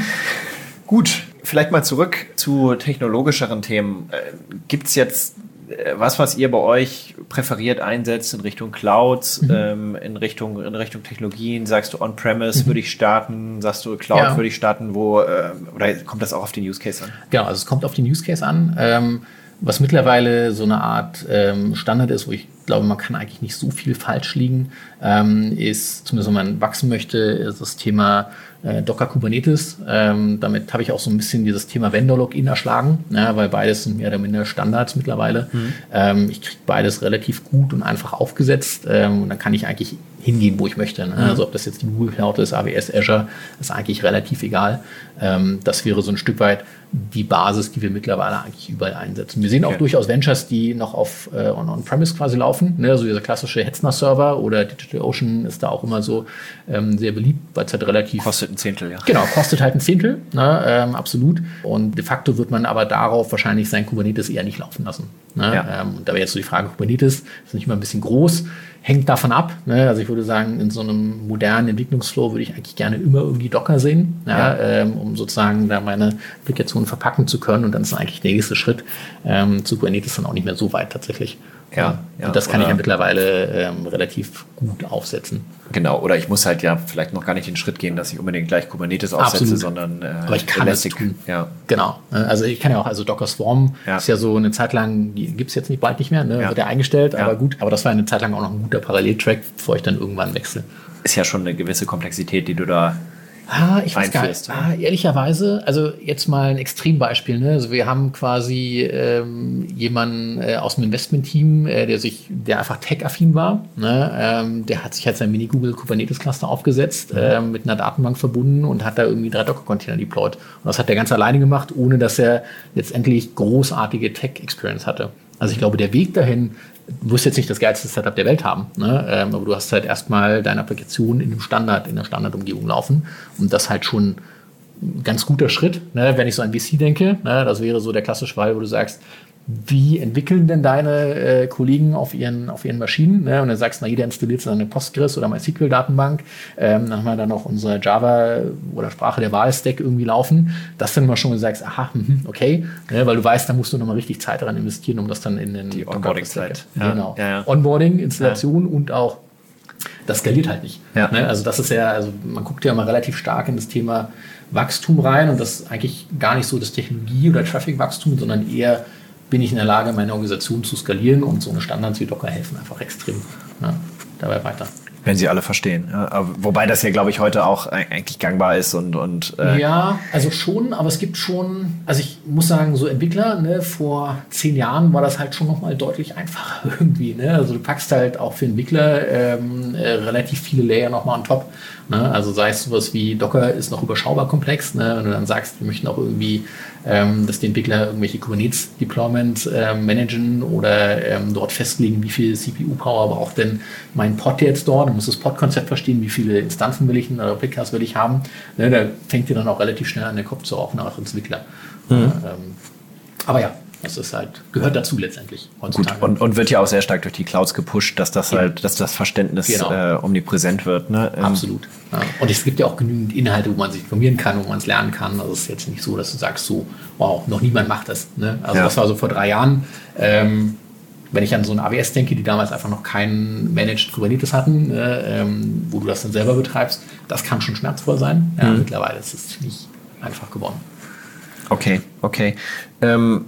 Gut, vielleicht mal zurück zu technologischeren Themen. Äh, Gibt es jetzt äh, was, was ihr bei euch präferiert einsetzt in Richtung Clouds, mhm. ähm, in Richtung, in Richtung Technologien? Sagst du On-Premise mhm. würde ich starten? Sagst du Cloud ja. würde ich starten? Wo, äh, oder kommt das auch auf den Use Case an? Genau, also es kommt auf den Use Case an. Ähm, was mittlerweile so eine Art ähm, Standard ist, wo ich glaube, man kann eigentlich nicht so viel falsch liegen, ähm, ist, zumindest wenn man wachsen möchte, ist das Thema äh, Docker Kubernetes. Ähm, damit habe ich auch so ein bisschen dieses Thema Vendor-Login erschlagen, ja, weil beides sind mehr oder minder Standards mittlerweile. Mhm. Ähm, ich kriege beides relativ gut und einfach aufgesetzt ähm, und dann kann ich eigentlich hingehen, wo ich möchte. Ne? Mhm. Also ob das jetzt die Google Cloud ist, A W S, Azure, ist eigentlich relativ egal. Ähm, das wäre so ein Stück weit die Basis, die wir mittlerweile eigentlich überall einsetzen. Wir sehen auch okay. durchaus Ventures, die noch auf äh, On-Premise quasi laufen. Ne? Also dieser klassische Hetzner-Server oder DigitalOcean ist da auch immer so ähm, sehr beliebt, weil es halt relativ... Kostet ein Zehntel, ja. Genau, kostet halt ein Zehntel, ne? ähm, absolut. Und de facto wird man aber darauf wahrscheinlich sein Kubernetes eher nicht laufen lassen. Ne? Ja. Ähm, und da wäre jetzt so die Frage, Kubernetes ist nicht mal ein bisschen groß, hängt davon ab. Ne? Also ich würde sagen, in so einem modernen Entwicklungsflow würde ich eigentlich gerne immer irgendwie Docker sehen, ja? Ja. Ähm, um sozusagen da meine Applikation verpacken zu können. Und dann ist eigentlich der nächste Schritt ähm, zu Kubernetes dann auch nicht mehr so weit tatsächlich. Ja, ja, und das kann ich ja mittlerweile ähm, relativ gut aufsetzen. Genau, oder ich muss halt ja vielleicht noch gar nicht den Schritt gehen, dass ich unbedingt gleich Kubernetes aufsetze, Absolut. sondern äh, aber ich kann Elastic. es tun. Ja. Genau, also ich kann ja auch, also Docker Swarm ja. ist ja so eine Zeit lang, die gibt es jetzt nicht, bald nicht mehr, ne? Ja. Wird ja eingestellt, ja. aber gut, aber das war eine Zeit lang auch noch ein guter Paralleltrack, bevor ich dann irgendwann wechsle. Ist ja schon eine gewisse Komplexität, die du da Ah, ich weiß gar nicht. Ah, ehrlicherweise, also jetzt mal ein Extrembeispiel. Ne? Also wir haben quasi ähm, jemanden äh, aus dem Investment-Team, äh, der sich, der einfach tech-affin war. Ne? Ähm, der hat sich halt sein Mini-Google Kubernetes-Cluster aufgesetzt, mhm. äh, mit einer Datenbank verbunden und hat da irgendwie drei Docker-Container deployed. Und das hat er ganz alleine gemacht, ohne dass er letztendlich großartige Tech-Experience hatte. Also ich glaube, der Weg dahin, du wirst jetzt nicht das geilste Setup der Welt haben, ne? ähm, aber du hast halt erstmal deine Applikation in dem Standard, in der Standardumgebung laufen und das halt schon ein ganz guter Schritt, ne? Wenn ich so an V C denke, ne? Das wäre so der klassische Fall, wo du sagst, wie entwickeln denn deine äh, Kollegen auf ihren, auf ihren Maschinen? Ne? Und dann sagst du, na, jeder installiert so eine Postgres oder MySQL-Datenbank. Ähm, dann haben wir dann noch unsere Java oder Sprache der Wahl-Stack irgendwie laufen. Das dann mal schon, du sagst, aha, mh, okay. Ne? Weil du weißt, da musst du nochmal richtig Zeit daran investieren, um das dann in den... Die Onboarding-Zeit. Ja. Genau. Ja, ja. Onboarding, Installation ja. und auch, das skaliert halt nicht. Ja. Ne? Also das ist ja, also man guckt ja mal relativ stark in das Thema Wachstum rein und das ist eigentlich gar nicht so das Technologie- oder Traffic-Wachstum, sondern eher bin ich in der Lage, meine Organisation zu skalieren und so eine Standards wie Docker helfen einfach extrem ja, dabei weiter. Wenn sie alle verstehen. Ja, aber wobei das ja, glaube ich, heute auch eigentlich gangbar ist und... und äh ja, also schon, aber es gibt schon, also ich muss sagen, so Entwickler, ne, vor zehn Jahren war das halt schon nochmal deutlich einfacher irgendwie. Ne? Also du packst halt auch für Entwickler ähm, äh, relativ viele Layer nochmal on top. Ne? Also sei es sowas wie Docker ist noch überschaubar komplex, ne? Wenn du dann sagst, wir möchten auch irgendwie, ähm, dass die Entwickler irgendwelche Kubernetes-Deployments ähm, managen oder ähm, dort festlegen, wie viel C P U-Power braucht denn mein Pod jetzt dort. Du musst das Pod-Konzept verstehen, wie viele Instanzen will ich oder Replicas will ich haben. Ne? Da fängt dir dann auch relativ schnell an, den Kopf zu rauchen, auch als Entwickler. Mhm. Ähm, aber ja, das ist halt, gehört dazu letztendlich heutzutage. Gut, und, und wird ja auch sehr stark durch die Clouds gepusht, dass das ja. halt, dass das Verständnis genau. äh, omnipräsent wird. Ne? Absolut. Ja. Und es gibt ja auch genügend Inhalte, wo man sich informieren kann, wo man es lernen kann. Also es ist jetzt nicht so, dass du sagst so, wow, noch niemand macht das. Ne? Also ja. das war so vor drei Jahren. Ähm, wenn ich an so ein A W S denke, die damals einfach noch keinen Managed Kubernetes hatten, äh, ähm, wo du das dann selber betreibst, das kann schon schmerzvoll sein. Ja, mhm. Mittlerweile ist es ziemlich einfach geworden. Okay, okay. Ähm,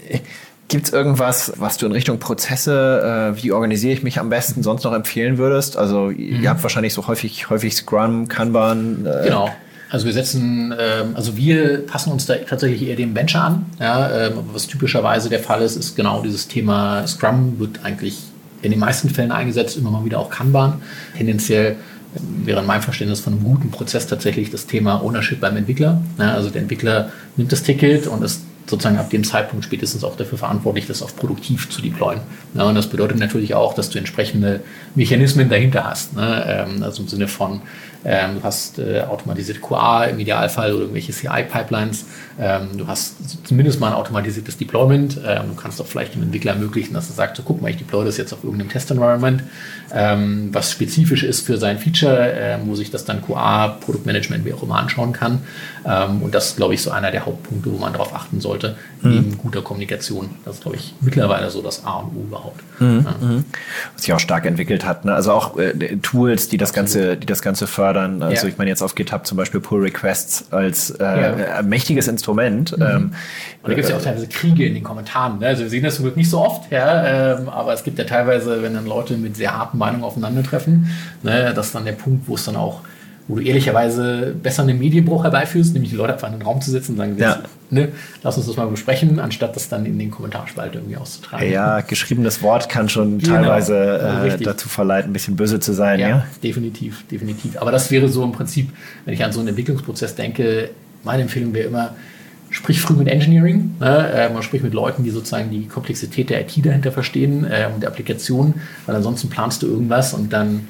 Gibt es irgendwas, was du in Richtung Prozesse, äh, wie organisiere ich mich am besten, sonst noch empfehlen würdest? Also mhm. ihr habt wahrscheinlich so häufig, häufig Scrum, Kanban. Äh genau. Also wir setzen, ähm, also wir passen uns da tatsächlich eher dem Venture an. Ja, ähm, was typischerweise der Fall ist, ist genau dieses Thema Scrum wird eigentlich in den meisten Fällen eingesetzt, immer mal wieder auch Kanban. Tendenziell wäre in meinem Verständnis von einem guten Prozess tatsächlich das Thema Ownership beim Entwickler. Ja, also der Entwickler nimmt das Ticket und ist sozusagen ab dem Zeitpunkt spätestens auch dafür verantwortlich, das auch produktiv zu deployen. Ja, und das bedeutet natürlich auch, dass du entsprechende Mechanismen dahinter hast. Ne? Ähm, also im Sinne von, ähm, du hast äh, automatisierte Q A im Idealfall oder irgendwelche C I-Pipelines. Ähm, du hast zumindest mal ein automatisiertes Deployment. Ähm, du kannst auch vielleicht dem Entwickler ermöglichen, dass er sagt, so guck mal, ich deploy das jetzt auf irgendeinem Test-Environment, ähm, was spezifisch ist für sein Feature, äh, wo sich das dann Q A, Produktmanagement, wie auch immer anschauen kann. Ähm, und das ist, glaube ich, so einer der Hauptpunkte, wo man darauf achten sollte, mhm. neben guter Kommunikation. Das ist, glaube ich, mittlerweile so das A und O überhaupt. Mhm. Ja. Was sich auch stark entwickelt hat. Ne? Also auch äh, Tools, die das, Ganze, die das Ganze fördern. Also ja. ich meine jetzt auf GitHub zum Beispiel Pull Requests als äh, ja. mächtiges Instrument. Mhm. Ähm, und da gibt es ja auch teilweise Kriege in den Kommentaren. Ne? Also wir sehen das zum Glück nicht so oft, ja, ähm, aber es gibt ja teilweise, wenn dann Leute mit sehr harten Meinungen aufeinandertreffen, ne, das ist dann der Punkt, wo es dann auch, wo du ehrlicherweise besser einen Medienbruch herbeiführst, nämlich die Leute einfach in den Raum zu setzen und sagen, ja. ne, lass uns das mal besprechen, anstatt das dann in den Kommentarspalt irgendwie auszutragen. Ja, geschriebenes Wort kann schon genau. teilweise äh, dazu verleiten, ein bisschen böse zu sein. Ja, ja, definitiv, definitiv. Aber das wäre so im Prinzip, wenn ich an so einen Entwicklungsprozess denke, meine Empfehlung wäre immer, sprich früh mit Engineering, ne? äh, man spricht mit Leuten, die sozusagen die Komplexität der I T dahinter verstehen äh, und der Applikation, weil ansonsten planst du irgendwas und dann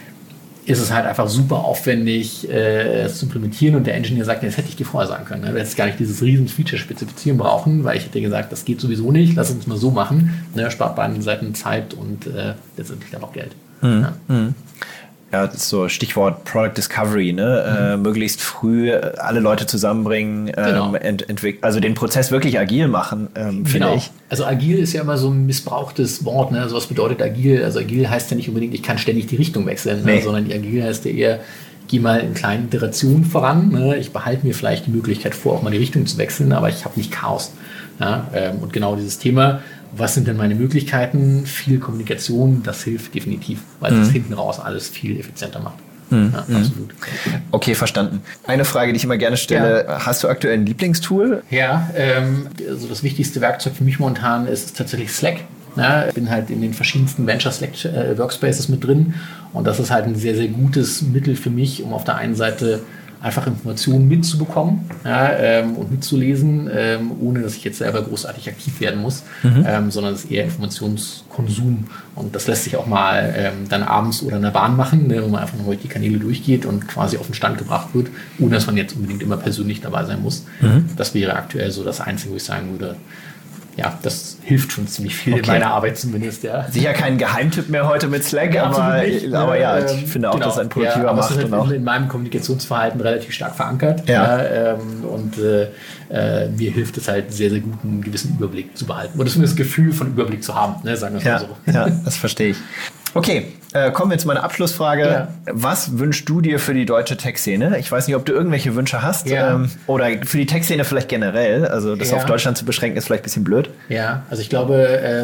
ist es halt einfach super aufwendig, äh, es zu implementieren und der Engineer sagt, das hätte ich dir vorher sagen können. Ne? Du hättest gar nicht dieses riesen Feature spezifizieren brauchen, weil ich hätte gesagt, das geht sowieso nicht, lass uns mal so machen. Ne? Spart beiden Seiten Zeit und äh, letztendlich dann auch Geld. Mhm. Ja. Mhm. Ja, das ist so Stichwort Product Discovery, ne? Mhm. Äh, möglichst früh alle Leute zusammenbringen, genau. ähm, ent, entwick- also den Prozess wirklich agil machen, ähm, finde genau. ich. Also agil ist ja immer so ein missbrauchtes Wort, ne? Also was bedeutet agil? Also agil heißt ja nicht unbedingt, ich kann ständig die Richtung wechseln, nee. ne? Sondern die agil heißt ja eher, geh mal in kleinen Iterationen voran. Ne? Ich behalte mir vielleicht die Möglichkeit vor, auch mal die Richtung zu wechseln, aber ich habe nicht Chaos. Ja? Ähm, und genau dieses Thema, was sind denn meine Möglichkeiten? Viel Kommunikation, das hilft definitiv, weil es mhm. hinten raus alles viel effizienter macht. Mhm. Ja, absolut. Okay, verstanden. Eine Frage, die ich immer gerne stelle, ja. hast du aktuell ein Lieblingstool? Ja, ähm, also das wichtigste Werkzeug für mich momentan ist, ist tatsächlich Slack. Ja, ich bin halt in den verschiedensten Venture Slack äh, Workspaces mit drin und das ist halt ein sehr, sehr gutes Mittel für mich, um auf der einen Seite einfach Informationen mitzubekommen, ja, ähm, und mitzulesen, ähm, ohne dass ich jetzt selber großartig aktiv werden muss, mhm. ähm, sondern es ist eher Informationskonsum. Und das lässt sich auch mal ähm, dann abends oder in der Bahn machen, ne, wo man einfach nur durch die Kanäle durchgeht und quasi auf den Stand gebracht wird, ohne dass man jetzt unbedingt immer persönlich dabei sein muss. Mhm. Das wäre aktuell so das Einzige, wo ich sagen würde, ja, das hilft schon ziemlich viel okay. in meiner Arbeit zumindest, ja. Sicher kein Geheimtipp mehr heute mit Slack, ja, aber, nicht, aber ne? ja, ich ähm, finde auch, genau. dass es ein produktiver ja, macht. Das ist und auch in meinem Kommunikationsverhalten relativ stark verankert. Ja. Ja, ähm, und äh, äh, mir hilft es halt sehr, sehr gut, einen gewissen Überblick zu behalten. Oder zumindest das Gefühl von Überblick zu haben, ne? Sagen wir es ja, mal so. Ja, das verstehe ich. Okay, äh, kommen wir zu meiner Abschlussfrage. Ja. Was wünschst du dir für die deutsche Tech-Szene? Ich weiß nicht, ob du irgendwelche Wünsche hast. Ja. Ähm, oder für die Tech-Szene vielleicht generell. Also das ja. auf Deutschland zu beschränken, ist vielleicht ein bisschen blöd. Ja, also ich glaube,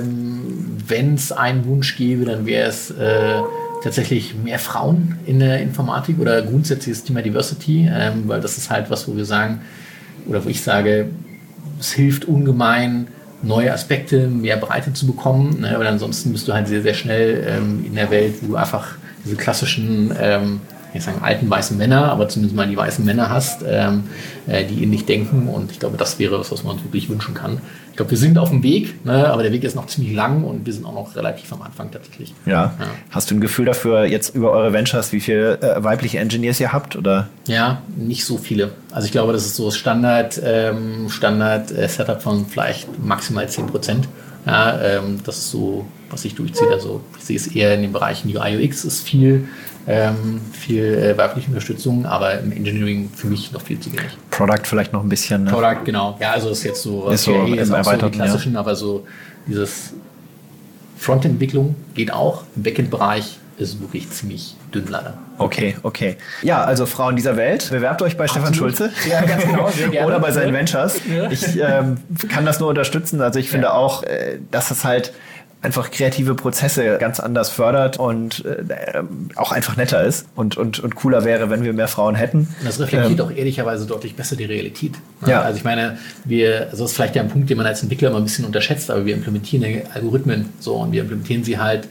ähm, wenn es einen Wunsch gäbe, dann wäre es äh, tatsächlich mehr Frauen in der Informatik oder grundsätzlich das Thema Diversity. Ähm, weil das ist halt was, wo wir sagen, oder wo ich sage, es hilft ungemein, neue Aspekte, mehr Breite zu bekommen, ne? Weil ansonsten bist du halt sehr, sehr schnell ähm, in der Welt, wo du einfach diese klassischen, ähm, ich sagen alten weißen Männer, aber zumindest mal die weißen Männer hast, ähm, äh, die ähnlich denken und ich glaube, das wäre was, was man uns wirklich wünschen kann. Ich glaube, wir sind auf dem Weg, ne? Aber der Weg ist noch ziemlich lang und wir sind auch noch relativ am Anfang tatsächlich. Ja. ja. Hast du ein Gefühl dafür jetzt über eure Ventures, wie viele äh, weibliche Engineers ihr habt? Oder? Ja, nicht so viele. Also ich glaube, das ist so das Standard, ähm, Standard äh, Setup von vielleicht maximal zehn Prozent. Ja, ähm, das ist so, was sich durchzieht. Also ich sehe es eher in den Bereichen U I U X ist viel, ähm, viel äh, weibliche Unterstützung, aber im Engineering für mich noch viel zu wenig. Product vielleicht noch ein bisschen. Ne? Product, genau. Ja, also ist jetzt so, ist so okay, ist auch so die klassischen, ja. aber so dieses Frontentwicklung geht auch. Im Backend-Bereich ist wirklich ziemlich dünn leider. Okay, okay. Ja, also Frauen dieser Welt, bewerbt euch bei Absolut. Stefan Schulze. Ja, ganz genau, sehr gerne. Oder bei seinen Ventures. Ja. Ich ähm, kann das nur unterstützen. Also ich finde ja. auch, äh, dass es halt einfach kreative Prozesse ganz anders fördert und äh, auch einfach netter ist und, und, und cooler wäre, wenn wir mehr Frauen hätten. Und das reflektiert ähm, auch ehrlicherweise deutlich besser die Realität. Ne? Ja. Also ich meine, wir, also das ist vielleicht ja ein Punkt, den man als Entwickler immer ein bisschen unterschätzt, aber wir implementieren Algorithmen so und wir implementieren sie halt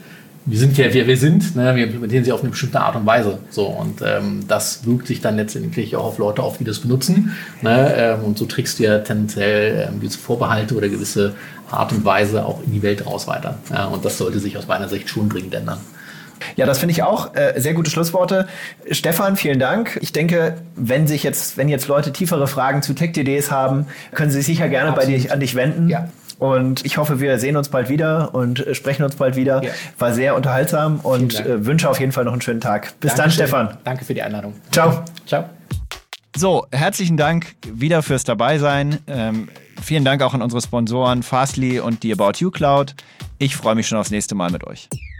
wir sind ja, wer wir sind, ne? Wir implementieren sie auf eine bestimmte Art und Weise. So, und ähm, das wirkt sich dann letztendlich auch auf Leute auf, die das benutzen. Ne? Ähm, und so trickst du ja tendenziell ähm, gewisse Vorbehalte oder gewisse Art und Weise auch in die Welt raus weiter. Ja, und das sollte sich aus meiner Sicht schon dringend ändern. Ja, das finde ich auch äh, sehr gute Schlussworte. Stefan, vielen Dank. Ich denke, wenn sich jetzt, wenn jetzt Leute tiefere Fragen zu Tech D Ds haben, können sie sich sicher gerne Absolut. bei dir an dich wenden. Ja. Und ich hoffe, wir sehen uns bald wieder und äh, sprechen uns bald wieder. Ja. War sehr unterhaltsam und äh, wünsche auf jeden Fall noch einen schönen Tag. Bis Dankeschön. dann, Stefan. Danke für die Einladung. Ciao. Ciao. So, herzlichen Dank wieder fürs Dabeisein. Ähm, vielen Dank auch an unsere Sponsoren Fastly und die About You Cloud. Ich freue mich schon aufs nächste Mal mit euch.